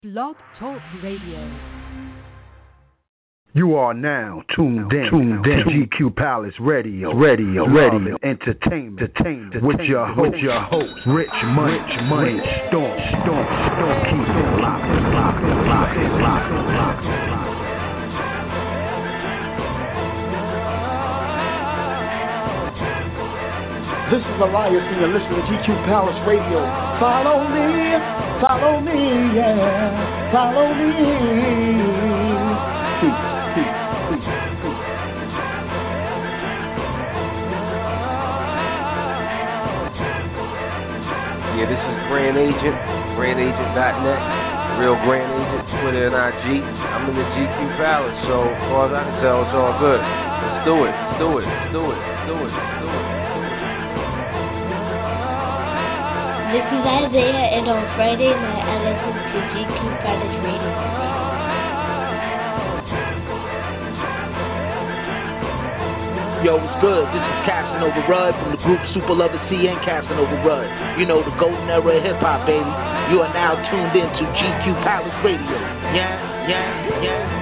Blog Talk Radio. You are now tuned in to GQ Palace Radio, entertainment with your host, Rich Money, Storm, keep it locked. This is Elias, and you're listening to GQ Palace Radio. Follow me, yeah, follow me. Peace. Yeah, this is Grand Agent, grandagent.net, Real Grand Agent, Twitter and IG. I'm in the GQ Palace, so as far as I can tell, it's all good. Let's do it. This is Isaiah, and on Friday night I listen to GQ Palace Radio. Yo, what's good? This is Casanova Rudd from the group Super Lover C and Casanova Rudd. You know, the golden era of hip-hop, baby. You are now tuned in to GQ Palace Radio. Yeah.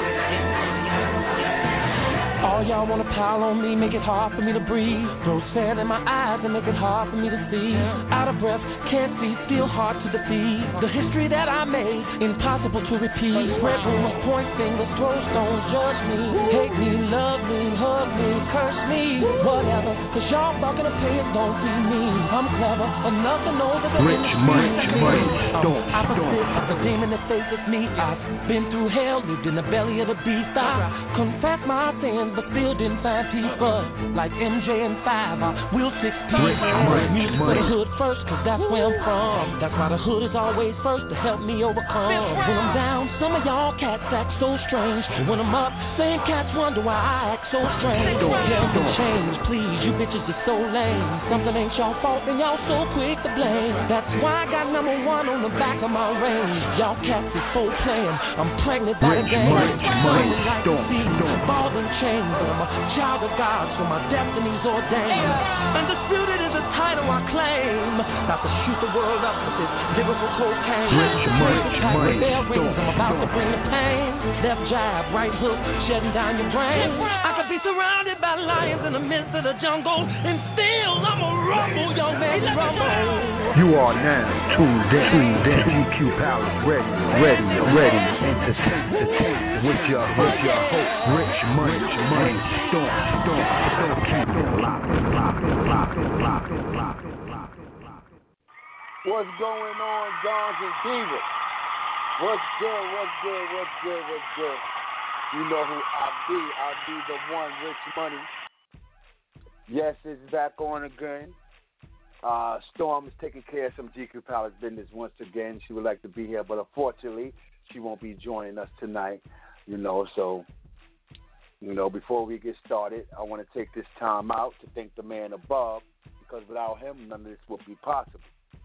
All y'all wanna pile on me, make it hard for me to breathe. Throw sand in my eyes and make it hard for me to see. Out of breath, can't see, still hard to defeat. The history that I made, impossible to repeat. Spread rumors, point fingers, throw stones, judge me. Hate me, love me, hug me, curse me, whatever. Cause y'all fucking opinions don't see me. I'm clever enough to know that the Rich Money, opposite of the demon that faces me. I've been through hell, lived in the belly of the beast. I confess my sins, but still didn't find peace. But like MJ and 5, I will 16. Music for the hood first, cause that's where I'm from. That's why the hood is always first to help me overcome. When I'm down, some of y'all cats act so strange. And when I'm up, same cats wonder why I act so strange. Don't tell me change, please, you bitches are so lame. Something ain't y'all fault and y'all so quick to blame. That's why I got number one on the back of my range. Y'all cats is so playing, I'm pregnant by the game. Ball and chain. I'm a child of God, so my destiny's ordained. Undisputed is a title I claim. About to shoot the world up with this lyrical cocaine. I'm about to bring the pain. Left jab, right hook, shutting down your brain. I could be surrounded by lions in the midst of the jungle, and still I'm a rumble, young man, rumble. You are now tuned in to GQ Palace Radio, entertainment with your host, Rich Money, Storm, keep it locked. What's going on, Dons and Divas? What's good? You know who I be the one, Rich Money. Yes, it's back on again. Storm is taking care of some GQ Palace business once again. She would like to be here, but unfortunately, she won't be joining us tonight. Before we get started, I want to take this time out to thank the man above, because without him, none of this would be possible.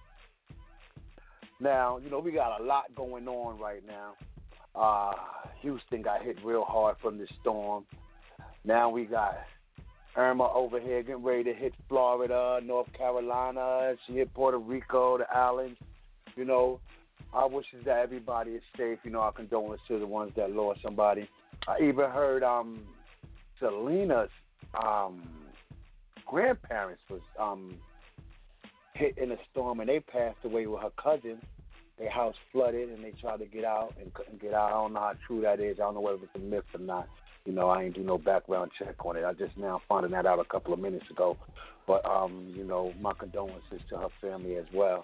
Now, we got a lot going on right now. Houston got hit real hard from this storm. Now we got Irma over here getting ready to hit Florida, North Carolina. She hit Puerto Rico, the islands. Our wishes that everybody is safe. Our condolences to the ones that lost somebody. I even heard Selena's grandparents was hit in a storm, and they passed away with her cousin. Their house flooded, and they tried to get out and couldn't get out. I don't know how true that is. I don't know whether it's a myth or not. I ain't do no background check on it. I just now finding that out a couple of minutes ago. But, my condolences to her family as well.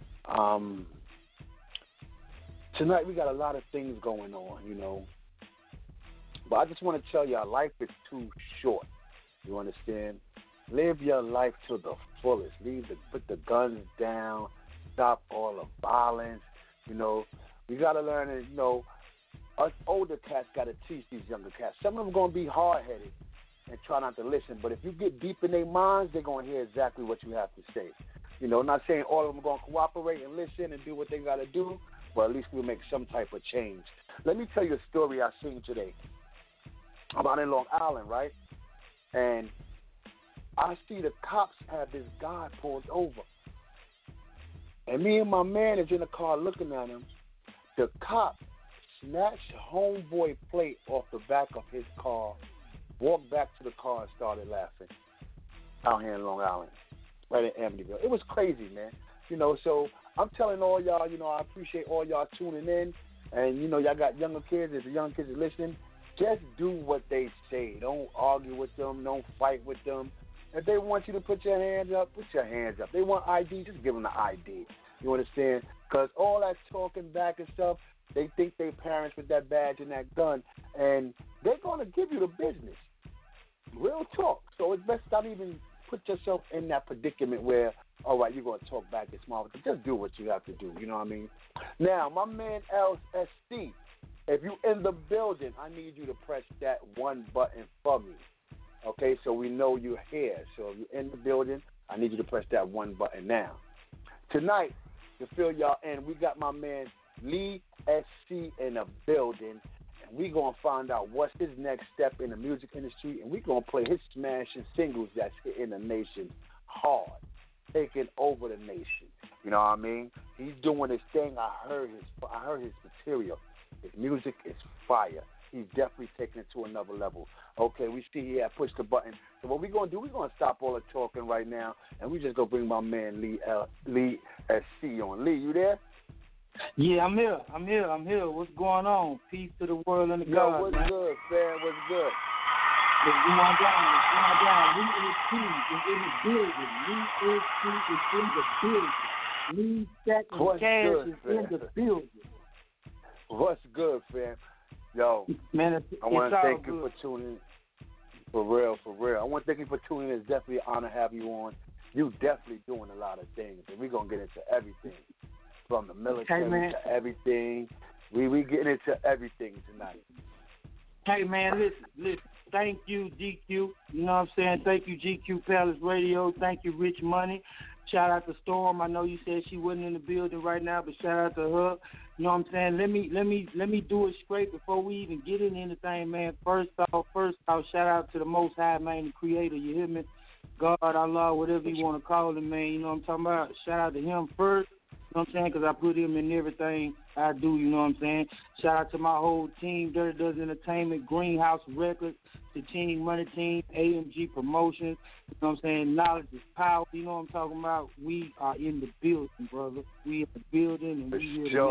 Tonight we got a lot of things going on, But I just want to tell y'all, life is too short. You understand? Live your life to the fullest. Put the guns down. Stop all the violence. We got to learn that, us older cats got to teach these younger cats. Some of them are going to be hard-headed and try not to listen. But if you get deep in their minds, they're going to hear exactly what you have to say. Not saying all of them are going to cooperate and listen and do what they got to do, but at least we'll make some type of change. Let me tell you a story I seen today. I'm out in Long Island, right? And I see the cops have this guy pulled over. And me and my man is in the car looking at him. The cop snatched homeboy plate off the back of his car, walked back to the car and started laughing out here in Long Island, right in Amityville. It was crazy, man. So I'm telling all y'all, I appreciate all y'all tuning in. And, y'all got younger kids. If the young kids are listening, just do what they say. Don't argue with them. Don't fight with them. If they want you to put your hands up, put your hands up. They want ID, just give them the ID. You understand? Because all that talking back and stuff, they think they parents with that badge and that gun, and they're going to give you the business. Real talk. So it's best not even put yourself in that predicament where, all right, you're going to talk back and smart, but just do what you have to do. You know what I mean? Now, my man LSC, if you in the building, I need you to press that one button for me. Okay, so we know you're here. So if you're in the building, I need you to press that one button now. Tonight, to fill y'all in, we got my man Lee SC in the building, and we're going to find out what's his next step in the music industry, and we're going to play his smashing singles that's hitting the nation hard, taking over the nation. You know what I mean? He's doing his thing. I heard his material. His music is fire. He's definitely taking it to another level. Okay, we see he had pushed the button. So what we're going to do, we're going to stop all the talking right now, and we just going to bring my man Lee SC on. Lee, you there? Yeah, I'm here. What's going on? Peace to the world and the God, what's man. good, fam? What's good? What's going down? Lee SC is in the building. Lee SC is in the building. Lee Stacking Cash is in the building. What's good, fam? Yo, man, I want to thank you for tuning in. For real. I want to thank you for tuning in. It's definitely an honor to have you on. You definitely doing a lot of things, and we're going to get into everything. From the military to everything. We getting into everything tonight. Hey, man, listen. Thank you, GQ. You know what I'm saying? Thank you, GQ Palace Radio. Thank you, Rich Money. Shout out to Storm. I know you said she wasn't in the building right now, but shout out to her. You know what I'm saying? Let me do it straight before we even get into anything, man. First off, shout out to the Most High, man, the Creator. You hear me? God, Allah, whatever you want to call him, man. You know what I'm talking about? Shout out to him first. You know what I'm saying? Because I put him in everything I do, you know what I'm saying? Shout out to my whole team, Dirty Dozen Entertainment, Greenhouse Records, the Team Money Team, AMG Promotions, you know what I'm saying? Knowledge is power, you know what I'm talking about? We are in the building, brother. We in the building, and we here to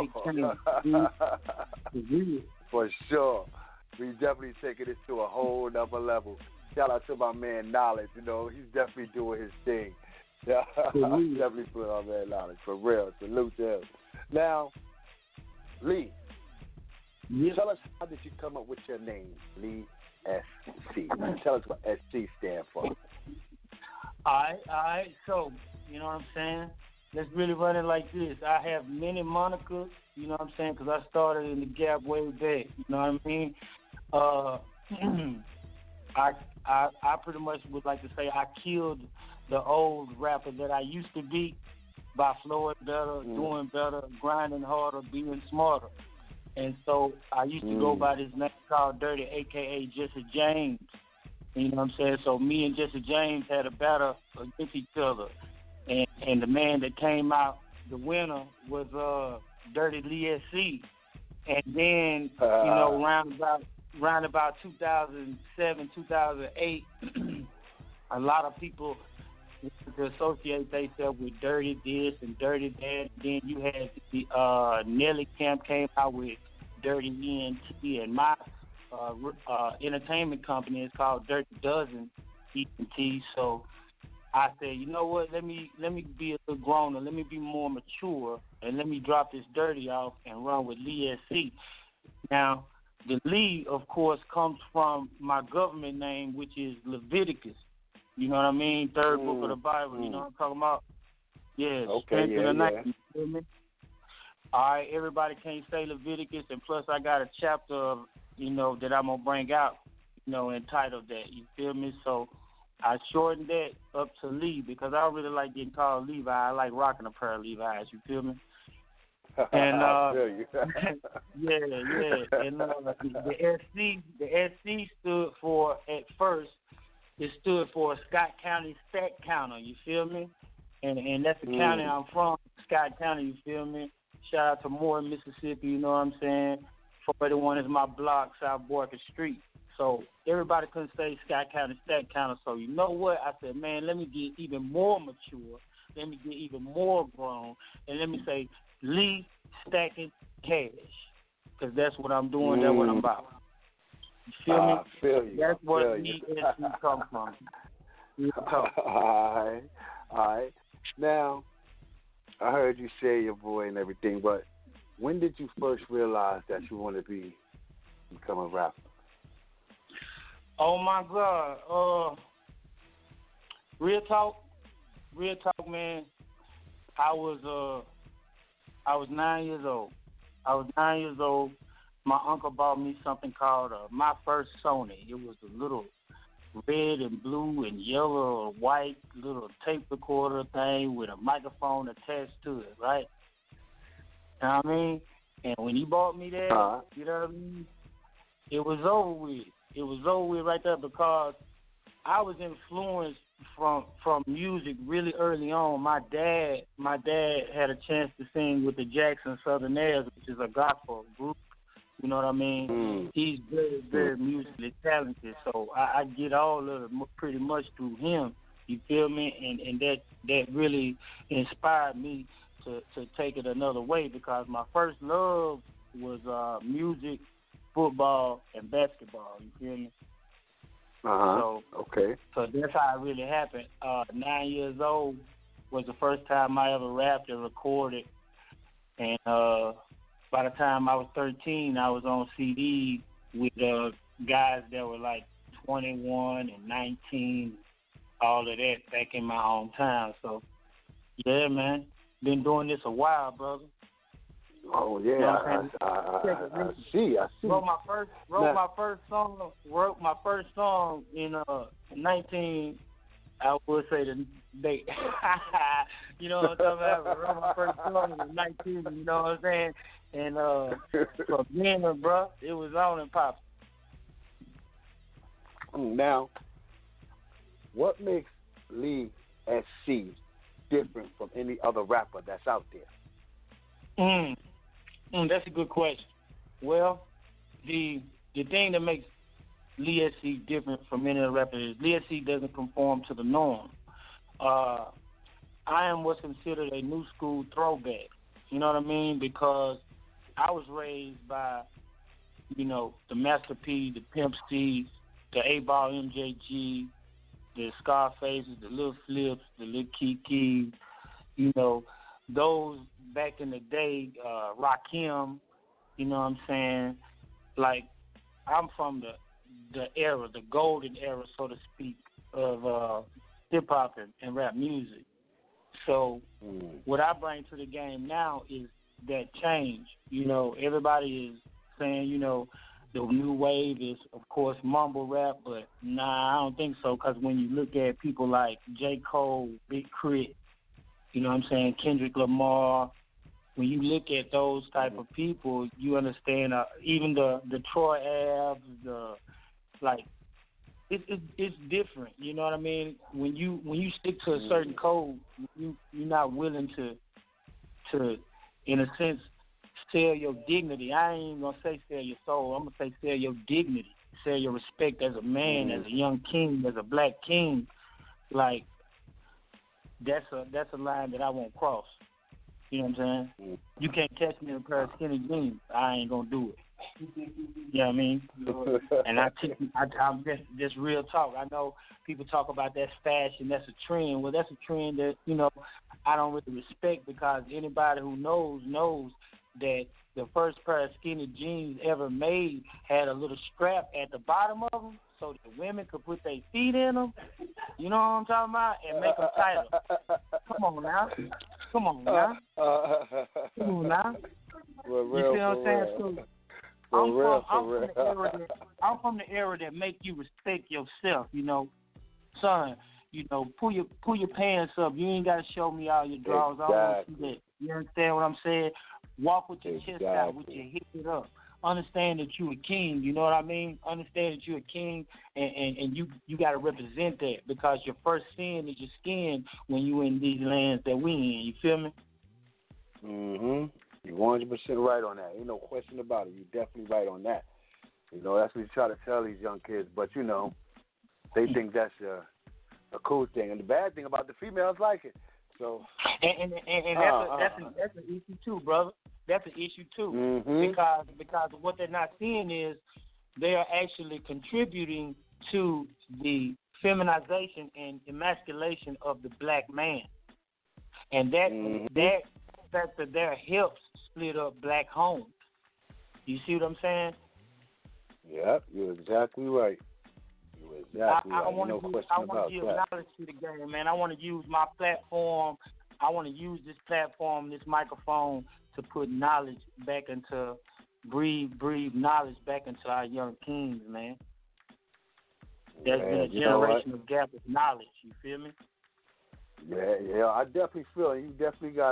make change. For sure. We definitely taking it to a whole nother level. Shout out to my man Knowledge, he's definitely doing his thing. Yeah, definitely put on that Knowledge, for real. Salute to him. Now, Lee, tell us, how did you come up with your name, Lee SC? Tell us what SC stand for. All right. So, you know what I'm saying? Let's really run it like this. I have many monikers, you know what I'm saying, because I started in the Gap way back, you know what I mean? I pretty much would like to say I killed the old rapper that I used to be by flowing better, doing better, grinding harder, being smarter. And so I used to go by this name called Dirty, a.k.a. Jesse James. You know what I'm saying? So me and Jesse James had a battle against each other. And the man that came out the winner was Dirty Lee SC. And then, round about 2007, 2008, a lot of people to associate themselves with Dirty this and Dirty that. Then you had the Nelly Camp came out with Dirty ENT, and my entertainment company is called Dirty Dozen ENT. So I said, you know what? Let me be a little growner. Let me be more mature, and let me drop this Dirty off and run with Lee SC. Now, the Lee, of course, comes from my government name, which is Leviticus. You know what I mean? Third book of the Bible. You know what I'm talking about? Yeah. Okay, the night. You feel me? All right, everybody can't say Leviticus, and plus I got a chapter of, that I'm going to bring out, entitled that. You feel me? So I shortened that up to Lee because I don't really like getting called Levi. I like rocking a pair of Levi's. You feel me? And yeah. And the SC stood for, at first, it stood for Scott County Stat Counter. You feel me? And that's the county I'm from, Scott County. You feel me? Shout out to Moore, Mississippi. You know what I'm saying? 481 is my block, South Borker Street. So everybody couldn't say Scott County, Stack County. So you know what? I said, man, let me get even more mature. Let me get even more grown. And let me say Lee Stacking Cash. Because that's what I'm doing. That's what I'm about. You feel me? I feel you. That's where you. ESC come from. All right. Now, I heard you say your boy and everything, but when did you first realize that you want to become a rapper? Oh my God. Real talk, man. I was 9 years old. My uncle bought me something called my first Sony. It was a little red and blue and yellow or white little tape recorder thing with a microphone attached to it, right? You know what I mean? And when he bought me that, you know what I mean? It was over with. It was over with right there because I was influenced from music really early on. My dad had a chance to sing with the Jackson Southerners, which is a gospel group. You know what I mean? He's very, very musically talented, so I get all of it pretty much through him. You feel me? And that really inspired me to take it another way because my first love was music, football, and basketball. You feel me? So, okay. So that's how it really happened. 9 years old was the first time I ever rapped and recorded, and by the time I was 13, I was on CD with guys that were like 21 and 19, all of that back in my hometown. So, yeah, man, been doing this a while, brother. Oh yeah, you know I see. Wrote my first song in 19. I would say the date. You know what I'm talking about? I wrote my first song in 19. You know what I'm saying? And for being bro, it was on and popping. Now, what makes Lee SC different from any other rapper that's out there? That's a good question. Well, the thing that makes Lee SC different from any other rapper is Lee SC doesn't conform to the norm. I am what's considered a new school throwback. You know what I mean? Because I was raised by, you know, the Master P, the Pimp C, the 8-Ball MJG, the Scarfaces, the Lil Flips, the Lil Kiki, you know, those back in the day, Rakim, you know what I'm saying? Like, I'm from the era, the golden era, so to speak, of hip-hop and rap music. So what I bring to the game now is that change. You know, everybody is saying, you know, the new wave is, of course, mumble rap, but nah, I don't think so, because when you look at people like J. Cole, Big Crit, you know what I'm saying, Kendrick Lamar, when you look at those type of people, you understand even the Troy Abs, it's different. You know what I mean? When you stick to a certain code, you're not willing to in a sense sell your dignity. I ain't even gonna say sell your soul. I'm gonna say sell your dignity, sell your respect as a man, as a young king, as a black king. Like that's a line that I won't cross. You know what I'm saying? You can't catch me in a pair of skinny jeans. I ain't gonna do it. You know what I mean? And I'm just real talk. I know people talk about that's fashion, that's a trend. Well, that's a trend that, you know, I don't really respect, because anybody who knows that the first pair of skinny jeans ever made had a little strap at the bottom of them so that women could put their feet in them. You know what I'm talking about? And make them tighter. Come on now. Come on now. Well, you see what I'm saying? I'm from the era that make you respect yourself. You know, son. You know, pull your pants up. You ain't gotta show me all your drawers. I don't want to see that. You understand what I'm saying? Walk with your chest out, with your head up. Understand that you a king. You know what I mean? Understand that you a king, and you got to represent that, because your first sin is your skin when you in these lands that we in. You feel me? You're 100% right on that. Ain't no question about it. You're definitely right on that. You know, that's what you try to tell these young kids. But, you know, they think that's a cool thing. And the bad thing about the females like it. So and that's an issue too, brother. That's an issue too. Because what they're not seeing is they are actually contributing to the feminization and emasculation of the black man. And that fact that their hips split up black homes. You see what I'm saying? Yep, you're exactly right. I want to give knowledge to the game, man. I want to use my platform. I want to use this platform, this microphone, to put knowledge back into, breathe knowledge back into our young kings, man. There's been a generation of gap of knowledge. You feel me? Yeah, I definitely feel it. You definitely got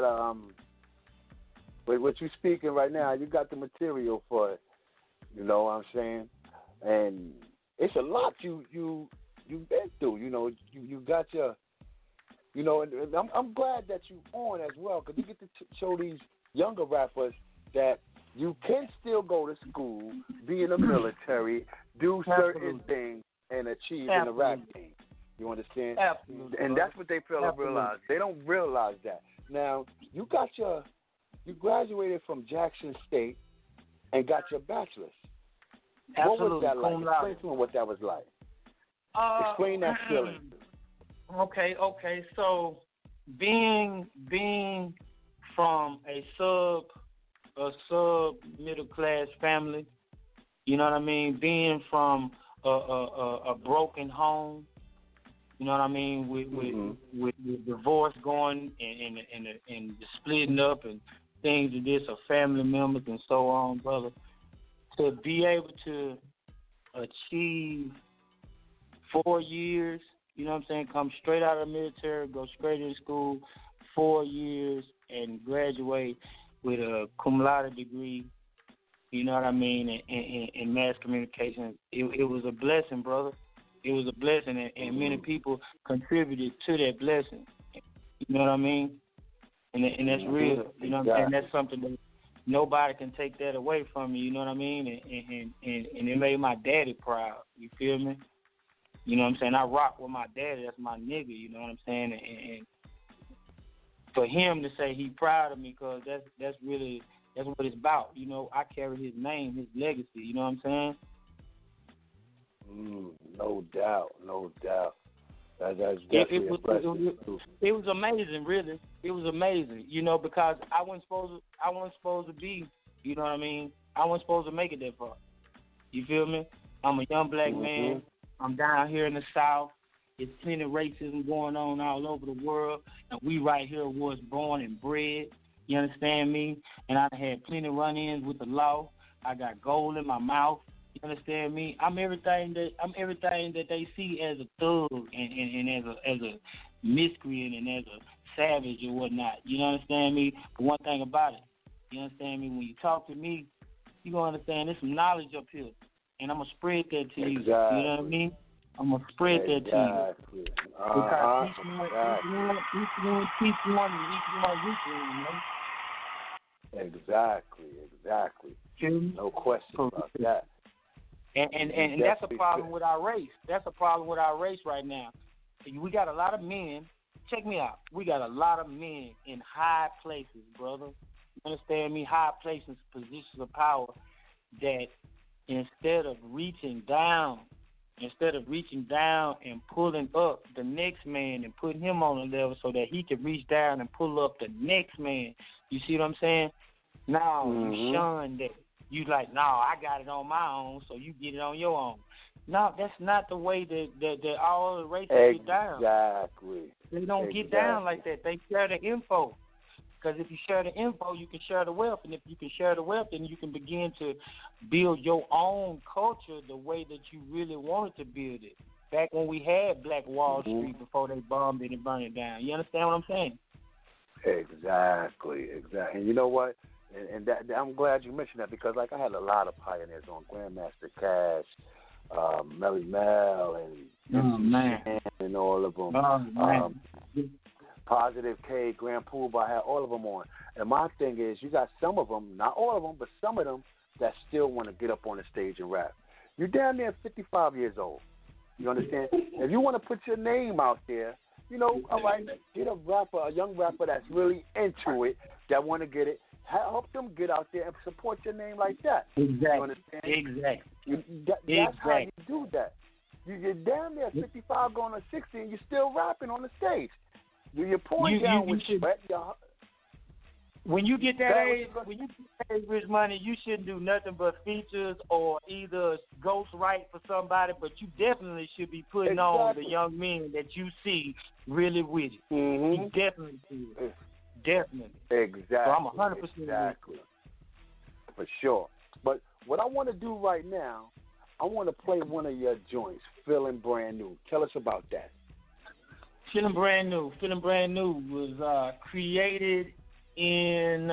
with what you're speaking right now, you got the material for it. You know what I'm saying? And it's a lot you've been through. You know, you got your, you know, and I'm glad that you on as well, because you get to show these younger rappers that you can still go to school, be in the military, do certain things, and achieve in the rap game. You understand? Absolutely. And that's what they fail to realize. They don't realize that. Now, you graduated from Jackson State and got your bachelor's. Absolutely. What was that like? Explain to me what that was like. Explain that feeling. Okay. So being from a sub middle class family, you know what I mean? Being from a broken home, you know what I mean? With divorce going and the splitting up and things of this of family members and so on, brother. To be able to achieve 4 years, you know what I'm saying, come straight out of the military, go straight into school, 4 years, and graduate with a cum laude degree, you know what I mean, in mass communication. It was a blessing, brother. It was a blessing, and many people contributed to that blessing. You know what I mean? And that's real. You know what I'm saying? That's something that nobody can take that away from me, you know what I mean? And it made my daddy proud, you feel me? You know what I'm saying? I rock with my daddy, that's my nigga, you know what I'm saying? And for him to say he proud of me, because that's what it's about. You know, I carry his name, his legacy, you know what I'm saying? No doubt. That's definitely it was amazing, really. It was amazing, you know, because I wasn't supposed to be, you know what I mean? I wasn't supposed to make it that far. You feel me? I'm a young black man. I'm down here in the South. There's plenty of racism going on all over the world, and we right here was born and bred. You understand me? And I had plenty of run-ins with the law. I got gold in my mouth. You understand me? I'm everything that they see as a thug and as a miscreant and as a savage or whatnot. You understand me? But one thing about it, you understand me? When you talk to me, you gonna understand there's some knowledge up here, and I'm gonna spread that to you. You know what I mean? I'm gonna spread that to you. Because each one teach one, and each one reach one. You know? Exactly. No question about that. And that's a problem with our race. That's a problem with our race right now. We got a lot of men. Check me out. We got a lot of men in high places, brother. You understand me? High places, positions of power, that instead of reaching down and pulling up the next man and putting him on a level so that he can reach down and pull up the next man. You see what I'm saying? Now you shun that. You like, no, I got it on my own, so you get it on your own. No, that's not the way that all the races get down. Exactly. They don't get down like that. They share the info. Because if you share the info, you can share the wealth. And if you can share the wealth, then you can begin to build your own culture the way that you really wanted to build it. Back when we had Black Wall Street before they bombed it and burned it down. You understand what I'm saying? Exactly. And you know what? And that, I'm glad you mentioned that, because like I had a lot of pioneers on, Grandmaster Cash, Melly Mel, and and all of them. Positive K, Grand Poobah, I had all of them on. And my thing is, you got some of them, not all of them, but some of them that still want to get up on the stage and rap. You're down there 55 years old. You understand? If you want to put your name out there, you know, all right, get a rapper, a young rapper that's really into it, that want to get it. Help them get out there and support your name like that. Exactly. You understand? Exactly. That's how you do that. You're down there 55 going on 60 and you're still rapping on the stage. You're pouring down with sweat. When you get that age, Rich Money, you shouldn't do nothing but features or either ghost write for somebody, but you definitely should be putting on the young men that you see really with it. Mm-hmm. You definitely should. Definitely. Exactly. So I'm 100% exactly. For sure. But what I want to do right now, I want to play one of your joints, Feeling Brand New. Tell us about that. Feeling Brand New. Feeling Brand New was created in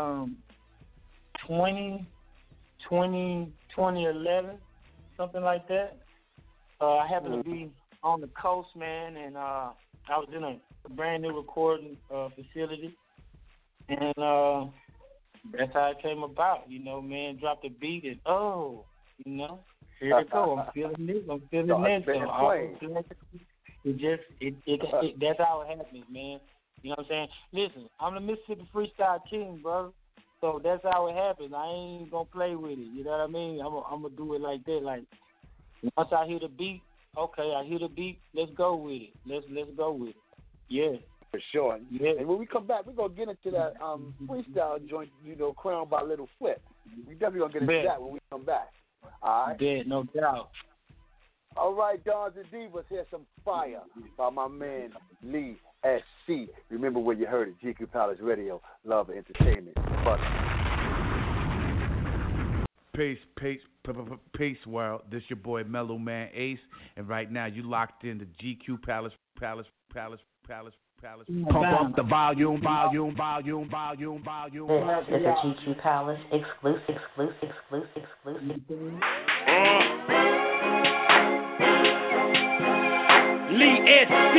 2011, something like that. I happened to be on the coast, man, and I was in a brand new recording facility, and that's how it came about. You know, man, dropped a beat and you know, here it go. I'm feeling this. I'm feeling that. So that's how it happens, man. You know what I'm saying? Listen, I'm the Mississippi Freestyle King, brother. So that's how it happens. I ain't gonna play with it. You know what I mean? I'm gonna do it like that. Like once I hear the beat, okay, I hear the beat. Let's go with it. Let's go with it. Yeah, for sure. Yeah. And when we come back, we're gonna get into that freestyle joint, you know, crowned by Little Flip. We definitely gonna get into that when we come back. All right. Yeah, no doubt. All right, Dons and Divas, here's some fire by my man Lee SC. Remember where you heard it, GQ Palace Radio, Love and Entertainment. Peace world. This your boy Mellow Man Ace, and right now you locked in to GQ Palace. Pump up the volume. This is a GQ Palace exclusive. Lee SC.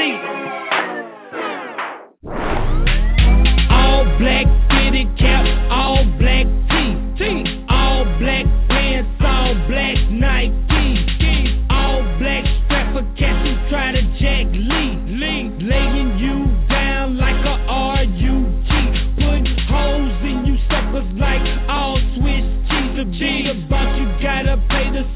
All black fitted cap, all black tee. All black pants, all black Nike. All black strap for cats who try to jack Lee. Laying you down like a RUG. Putting holes in you suckers like all Swiss cheese. To be about you gotta pay the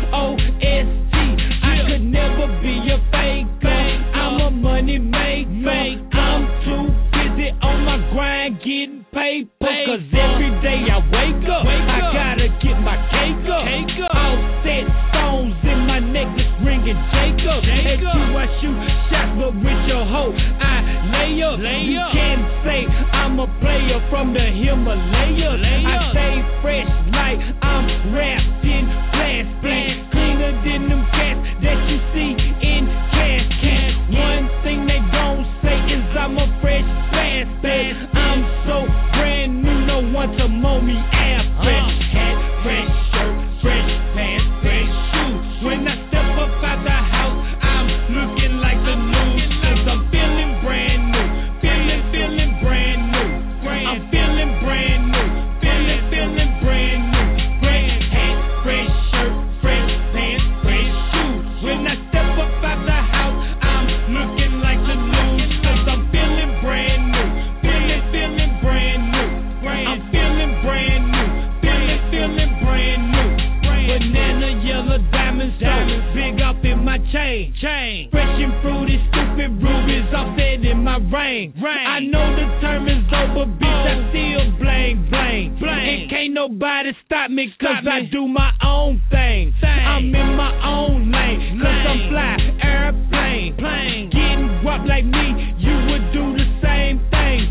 COST. I could never be a faker. I'm a money maker. I'm too busy on my grind getting paper. Cause every day I wake up, I gotta get my cake up. All set stones in my necklace ringing Jacob. At you I shoot shots, but with your hoe I lay up. You can't say I'm a player from the Himalayas. I stay fresh like I'm wrapped in plastic. Cleaner than them cats that you see in caskets. One thing they don't say is I'm a fresh bastard. I'm so brand new, no one to mow me ass. Fresh hat, fresh shirt, fresh pants, fresh shoes. When I step up out the house, I'm looking like the news. Cause I'm feeling brand new, feeling brand new. I'm feeling brand new, feeling brand new. Fresh hat, fresh shirt, fresh pants, fresh shoes. When I step up out the house, I'm looking like the news. Cause I'm feeling brand new, feeling brand new. I'm feeling brand new, feeling brand new. Banana, yellow, diamonds, big up in my chain. Fresh and fruity, stupid rubies offset in my rain. I know the term is over, bitch, I still bling. And can't nobody stop me, cause I do my own thing. I'm in my own lane, cause I'm fly, airplane. Getting guap like me, you would do the same thing.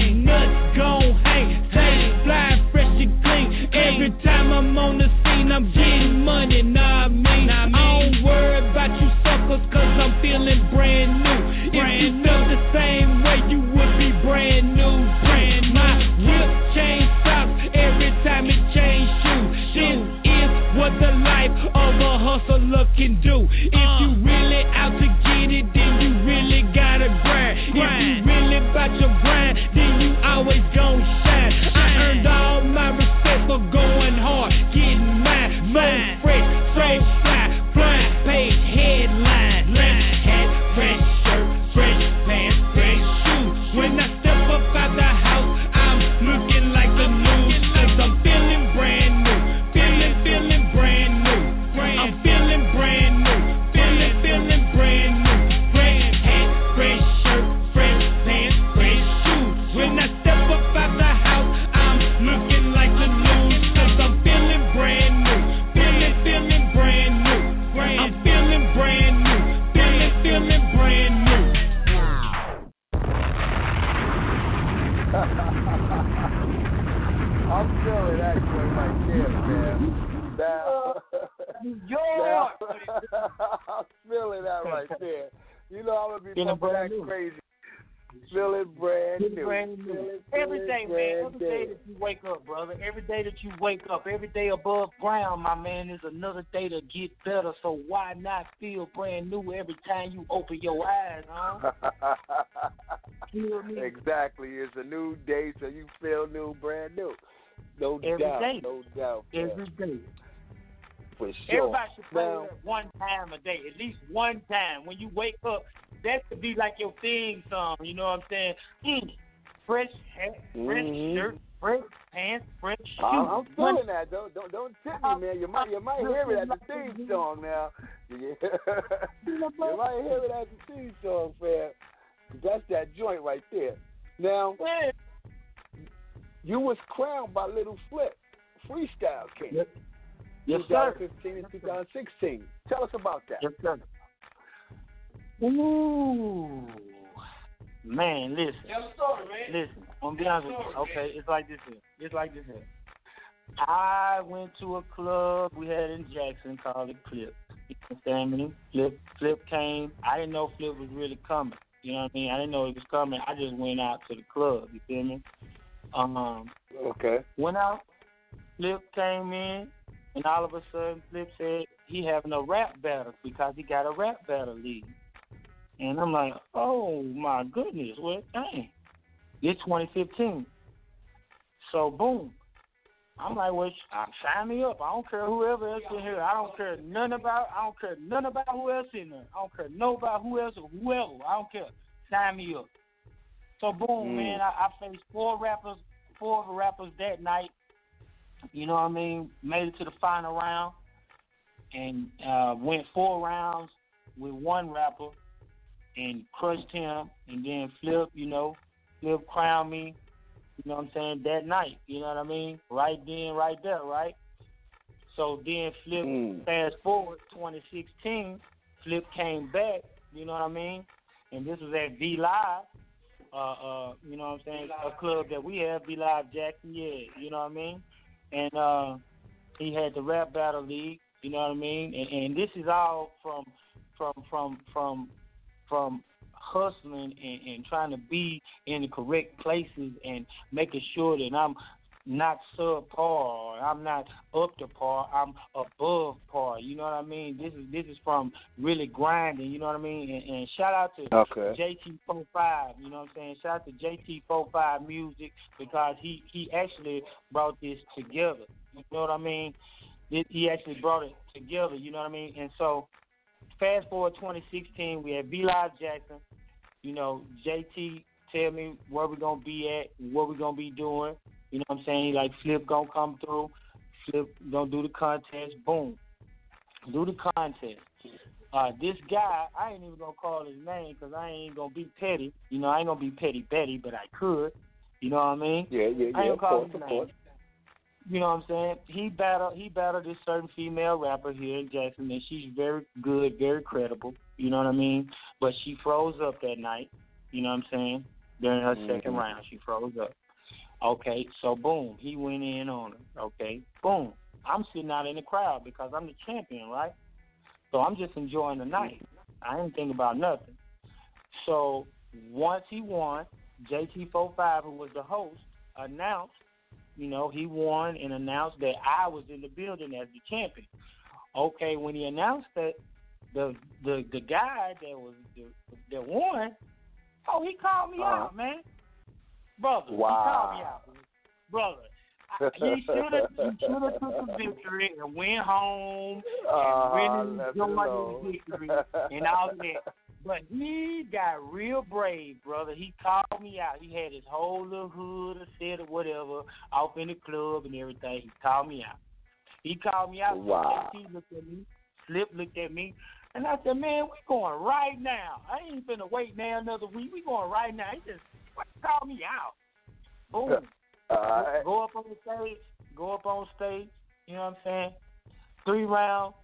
Nuts gon' hang, stay fly, fresh and clean. Every time I'm on the scene, I'm getting money, I don't worry about you suckers, cause I'm feeling brand new. If you felt the same way, you would be brand new. My whip change stops every time it change shoes. This is what the life of a hustler can do. If you really out to get it, then you really gotta grind. If you really be pumping like crazy. Feeling brand new. Every day, man. Every day that you wake up, brother. Every day that you wake up, every day above ground, my man, is another day to get better. So why not feel brand new every time you open your eyes, huh? You know what I mean? Exactly. It's a new day, so you feel new, brand new. No every doubt. Day. No doubt. Every day. For sure. Everybody should play that one time a day, at least one time. When you wake up, that could be like your theme song. You know what I'm saying? Fresh hat, fresh shirt, fresh pants, fresh shoes. I'm feeling that. Don't tip me, man. You might hear it as a theme song now. You might hear it as a theme song, fam. That's that joint right there. Now, you was crowned by Little Flip, Freestyle King. Yep. Yes, 2015 and 2016. Tell us about that. Yes, sir. Ooh. Man, listen. Tell the story, man. Listen, I'm going to be honest with you. Okay, it's like this here. I went to a club we had in Jackson called the Clip. You understand me? Flip came. I didn't know Flip was really coming. You know what I mean? I didn't know he was coming. I just went out to the club. You feel me? Okay. Went out. Flip came in. And all of a sudden, Flip said he having a rap battle because he got a rap battle lead. And I'm like, oh, my goodness. Well, dang. It's 2015. So, boom. I'm like, well, sign me up. I don't care whoever else in here. I don't care none about who else in there. I don't care about who else or whoever. I don't care. Sign me up. So, boom, man. I faced four of the rappers that night. You know what I mean? Made it to the final round and went 4 rounds with one rapper and crushed him. And then Flip crowned me, you know what I'm saying, that night. You know what I mean? Right then, right there, right? So then Flip, fast forward 2016, Flip came back, you know what I mean? And this was at V-Live, you know what I'm saying, a club that we have, V-Live Jackson, yeah, you know what I mean? And he had the rap battle league, you know what I mean? And this is all from hustling and trying to be in the correct places and making sure that I'm not subpar or I'm not up to par, I'm above par. You know what I mean? This is from really grinding, you know what I mean? And shout out to JT45, you know what I'm saying? Shout out to JT45 Music because he actually brought this together. You know what I mean? He actually brought it together, you know what I mean? And so fast forward 2016, we had V-Live Jackson. You know, JT tell me where we're going to be at, what we're going to be doing. You know what I'm saying? Like, Flip going to come through. Flip going to do the contest. Boom. Do the contest. This guy, I ain't even going to call his name because I ain't going to be petty. You know, I ain't going to be petty Betty, but I could. You know what I mean? Yeah. I ain't call his name. You know what I'm saying? He battled this certain female rapper here in Jackson, and she's very good, very credible. You know what I mean? But she froze up that night. You know what I'm saying? During her second round, she froze up. Okay, so boom, he went in on her. Okay, boom. I'm sitting out in the crowd because I'm the champion, right? So I'm just enjoying the night. I ain't thinking about nothing. So once he won, JT45, who was the host, announced, you know, he won and announced that I was in the building as the champion. Okay, when he announced that, the guy that won, he called me out, man. Brother, wow. He called me out. Brother, he should have took the victory and went home and really enjoyed the victory and all that. But he got real brave, brother. He called me out. He had his whole little hood or set or whatever off in the club and everything. He called me out. Wow. He looked at me. Flip looked at me. And I said, man, we going right now. I ain't finna wait now another week. We going right now. He just called me out. Boom. Go up on stage. You know what I'm saying? 3 rounds,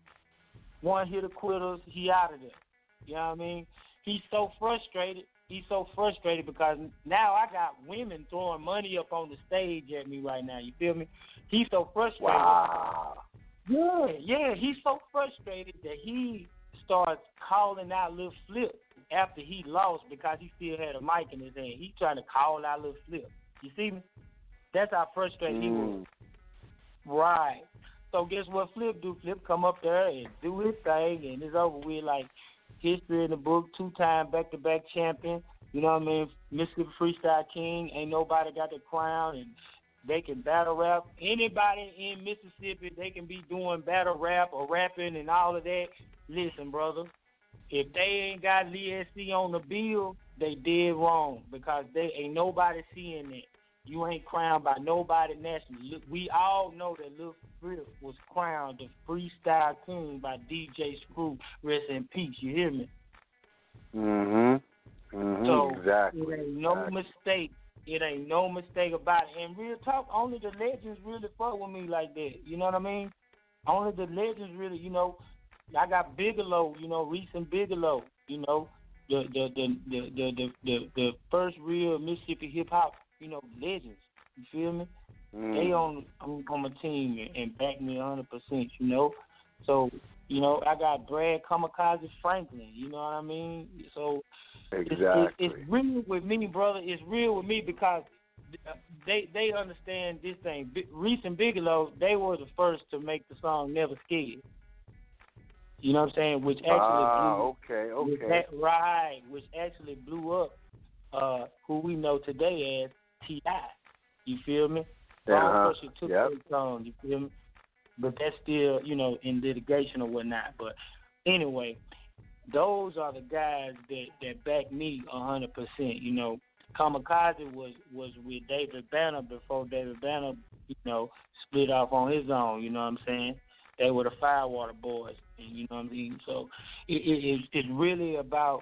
1 hit of quitters. He out of there. You know what I mean? He's so frustrated because now I got women throwing money up on the stage at me right now. You feel me? He's so frustrated. Wow. Yeah. He's so frustrated that he starts calling out Lil Flip after he lost because he still had a mic in his hand. He trying to call out Lil Flip. You see me? That's how frustrated he was. Right. So guess what Flip do? Flip come up there and do his thing, and it's over with. Like, history in the book, 2-time back-to-back champion. You know what I mean? Mississippi Freestyle King. Ain't nobody got the crown, and they can battle rap. Anybody in Mississippi, they can be doing battle rap or rapping and all of that. Listen, brother, if they ain't got Lee SC on the bill, they did wrong because they ain't nobody seeing it. You ain't crowned by nobody nationally. Look, we all know that Lil Flip was crowned the Freestyle King by DJ Screw. Rest in peace. You hear me? So exactly. It ain't no mistake. It ain't no mistake about it. And real talk, only the legends really fuck with me like that. You know what I mean? Only the legends really. You know, I got Bigelow. You know, recent Bigelow. You know, the first real Mississippi hip hop. You know, legends. You feel me? They on my team and back me 100%. You know, so you know I got Brad Kamikaze Franklin. You know what I mean? So it's real with me, brother. It's real with me because they understand this thing. Recent Bigelow, they were the first to make the song "Never Scared." You know what I'm saying? Which actually which actually blew up who we know today as T.I. You feel me? Wrong person took that song, you feel me? But that's still, you know, in litigation or whatnot. But anyway, those are the guys that back me 100%. You know, Kamikaze was with David Banner before David Banner, you know, split off on his own. You know what I'm saying? They were the Firewater Boys, and you know what I mean. So it's really about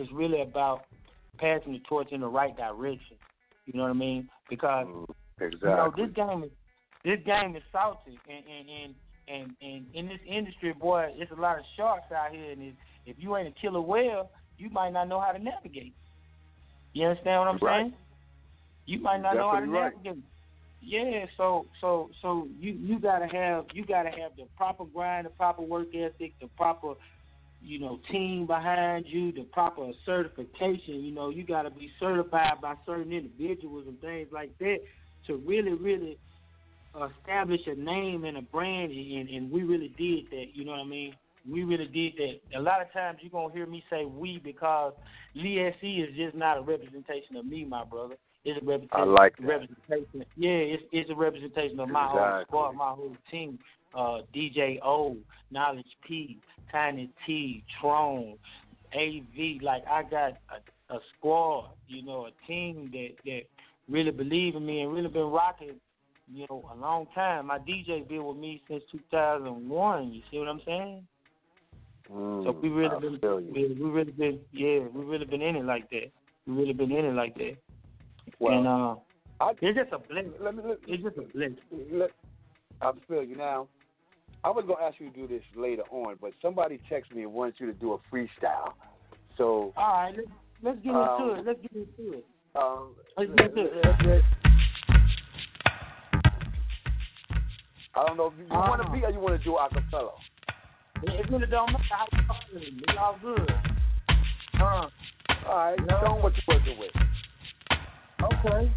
passing the torch in the right direction. You know what I mean? Because you know, this game is salty, and in this industry, boy, there's a lot of sharks out here, and if you ain't a killer whale, you might not know how to navigate. You understand what I'm saying? You might not know how to navigate. Yeah, so you gotta have the proper grind, the proper work ethic, the proper, you know, team behind you, the proper certification. You know, you gotta be certified by certain individuals and things like that to really, really establish a name and a brand, and we really did that. You know what I mean? We really did that. A lot of times you're gonna hear me say we because Lee SC is just not a representation of me, my brother. It's a representation. I like that. Representation. Yeah, it's a representation of my whole squad, my whole team. DJ O, Knowledge P, Tiny T, Tron, AV. Like, I got a squad, you know, a team that really believe in me and really been rocking, you know, a long time. My DJ been with me since 2001. You see what I'm saying? So we really been in it like that. We really been in it like that. Well, and it's just a blend. It's just a blend. I feel you now. I was gonna ask you to do this later on, but somebody texted me and wanted you to do a freestyle. So all right, let's get into it. Let's get into it. I don't know if you want to be or you want to do acapella. It really don't matter how you feeling. It's all good. All right, show them what you're working with. Okay.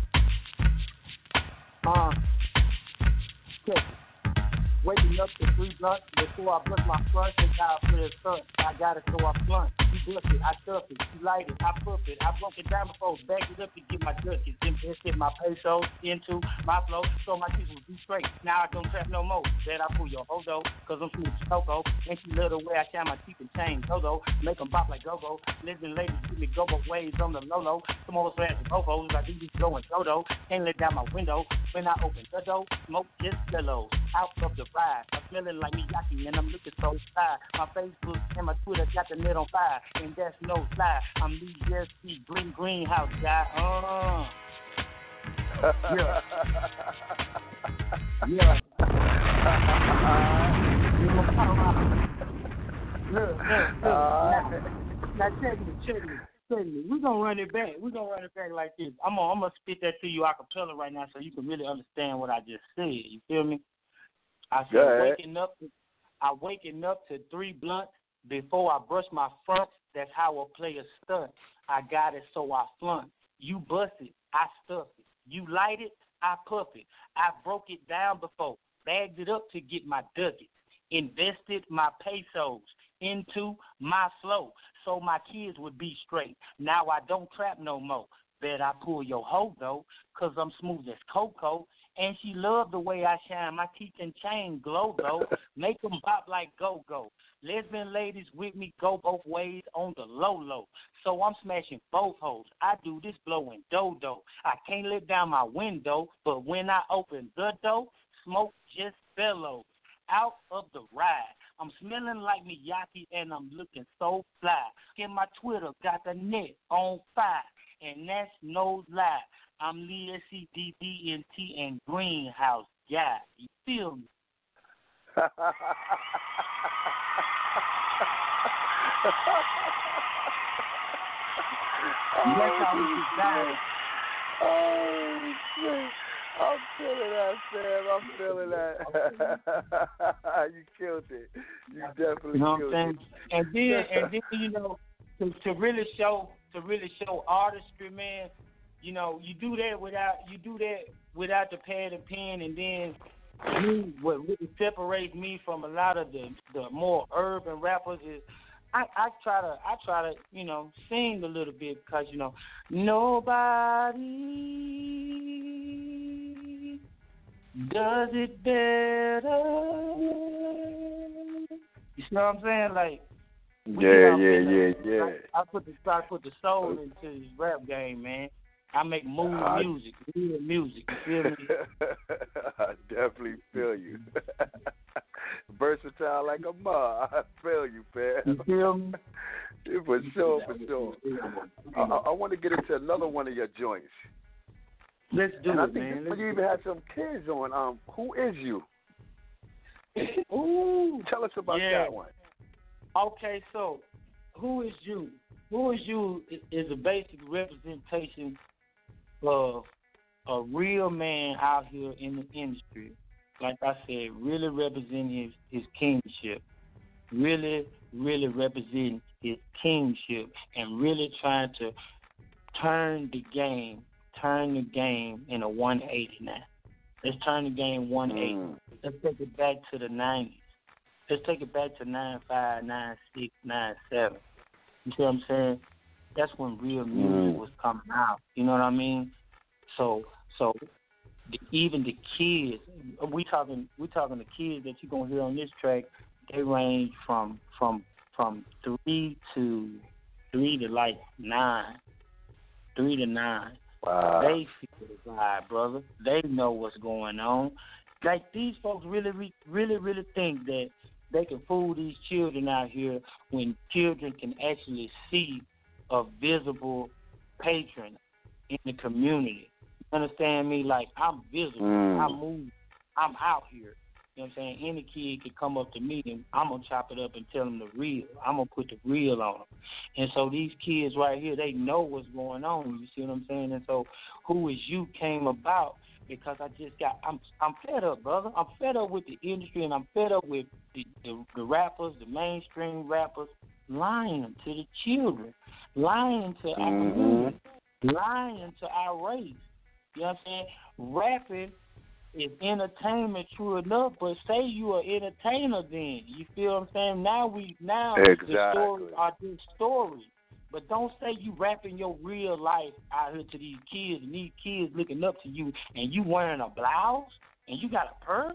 Check it. Waking up to 3 blunts before I brush my front and I play a stunt. I got it so I blunt. She blunt it, I stuff it, she light it, I puff it. I broke it down before, back it up to get my ducats. Then hit my pesos into my flow, so my teeth will be straight. Now I don't trap no more. Then I pull your hodo, cause I'm smooth as cocoa. And she love the way I shine my teeth and chain Toto. Make them pop like go-go. Living ladies give me go-go waves on the low-low. Some more fast and fofos, I do this going Toto. Can't let down my window. When I open the door, smoke just pillows. Out of the ride, I'm smelling like Miyaki and I'm looking so fly. My Facebook and my Twitter got the net on fire, and that's no lie. I'm Lee SC, greenhouse guy. Yeah. Yeah. Look. Now check me. We're gonna run it back. Like this. I'm gonna spit that to you a cappella right now so you can really understand what I just said. You feel me? I said waking up to 3 blunts before I brush my front That's how a player stunt. I got it, so I flaunt. You bust it, I stuff it. You light it, I puff it. I broke it down before, bagged it up to get my ducats, invested my pesos into my flow so my kids would be straight. Now I don't trap no more. Bet I pull your hoe, though, 'cause I'm smooth as cocoa. And she love the way I shine. My teeth and chain glow, though. Make them pop like go-go. Lesbian ladies with me go both ways on the low-low. So I'm smashing both hoes. I do this blowing dodo. I can't let down my window, but when I open the door, smoke just bellows out of the ride. I'm smelling like Miyake and I'm looking so fly. In my Twitter, got the net on fire, and that's no lie. I'm Lee SCDDNT and Greenhouse guy. You feel me? That's how we design. Oh, shit. I'm feeling that, Sam. I'm feeling that. You killed it. You definitely killed it. And then you know, to really show artistry, man. You know, you do that without the pad and pen, and then what really separates me from a lot of the more urban rappers is I try to you know, sing a little bit, because you know, nobody does it better. You know what I'm saying? Like, yeah. I put the soul into this rap game, man. I make real music. You feel me? I definitely feel you. Versatile like a ma. I feel you, man. You feel me? For sure. I want to get into another one of your joints. Let's do and it, I think man. you even had some kids on. Who is you? Ooh, tell us about that one. Okay, so Who Is You? Who Is You is a basic representation of a real man out here in the industry. Like I said, really representing his kingship. Really representing his kingship, and really trying to turn the game in a 180 now. Let's turn the game 180. Let's take it back to the 90s. Let's take it back to 95, 96, 97. You see what I'm saying? That's when real music was coming out. You know what I mean? So even the kids, we talking the kids that you're gonna hear on this track. They range from 3 to like 9. 3 to 9. Wow. They feel the vibe, brother. They know what's going on. Like, these folks really think that they can fool these children out here when children can actually see a visible patron in the community. You understand me? Like, I'm visible. I move. I'm out here. You know what I'm saying? Any kid can come up to me and I'm going to chop it up and tell them the real. I'm going to put the real on them. And so these kids right here, they know what's going on. You see what I'm saying? And so Who Is You came about because I'm fed up, brother. I'm fed up with the industry, and I'm fed up with the rappers, the mainstream rappers, lying to the children, lying to our community, lying to our race. You know what I'm saying? Rapping is entertainment, true enough, but say you are entertainer then. You feel what I'm saying? Now exactly. The stories are just stories. But don't say you rapping your real life out here to these kids, and these kids looking up to you, and you wearing a blouse, and you got a purse.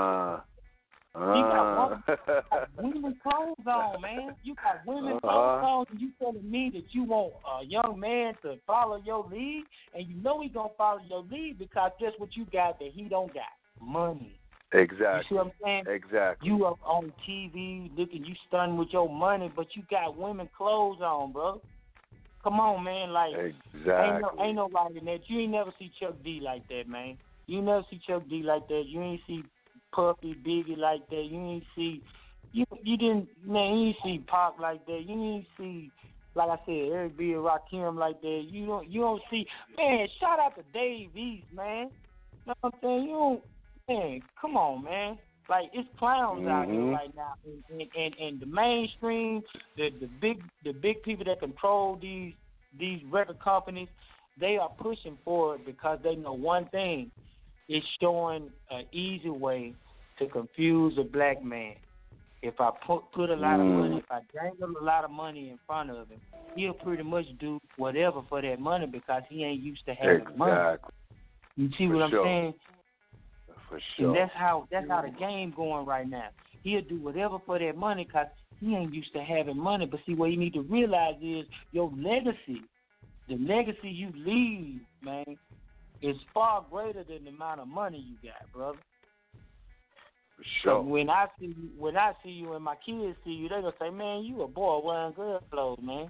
You got women clothes on, man. You got women clothes on, and you telling me that you want a young man to follow your lead, and you know he gonna follow your lead because that's what you got that he don't got: money. Exactly. You see what I'm saying? Exactly. You up on TV looking, you stunning with your money, but you got women clothes on, bro. Come on, man. Like, exactly. Ain't nobody in that. You ain't never see Chuck D like that, man. You never see Chuck D like that. You ain't see Puffy, Biggie like that. You ain't see, you didn't see Pac like that. You ain't see, like I said, Eric B. and Rakim like that. You don't see, man. Shout out to Dave East, man. You know what I'm saying? Man, come on, man. Like, it's clowns out here right now, and the mainstream, the big people that control these record companies, they are pushing for it because they know one thing: it's showing an easy way to confuse a black man. If I put a lot of money, if I dangle a lot of money in front of him, he'll pretty much do whatever for that money because he ain't used to having money. You see what I'm saying? For sure. And that's how the game going right now. He'll do whatever for that money because he ain't used to having money. But see, what you need to realize is your legacy, the legacy you leave, man, is far greater than the amount of money you got, brother. For sure. So when I see you and my kids see you, they gonna say, "Man, you a boy wearing girl clothes, man."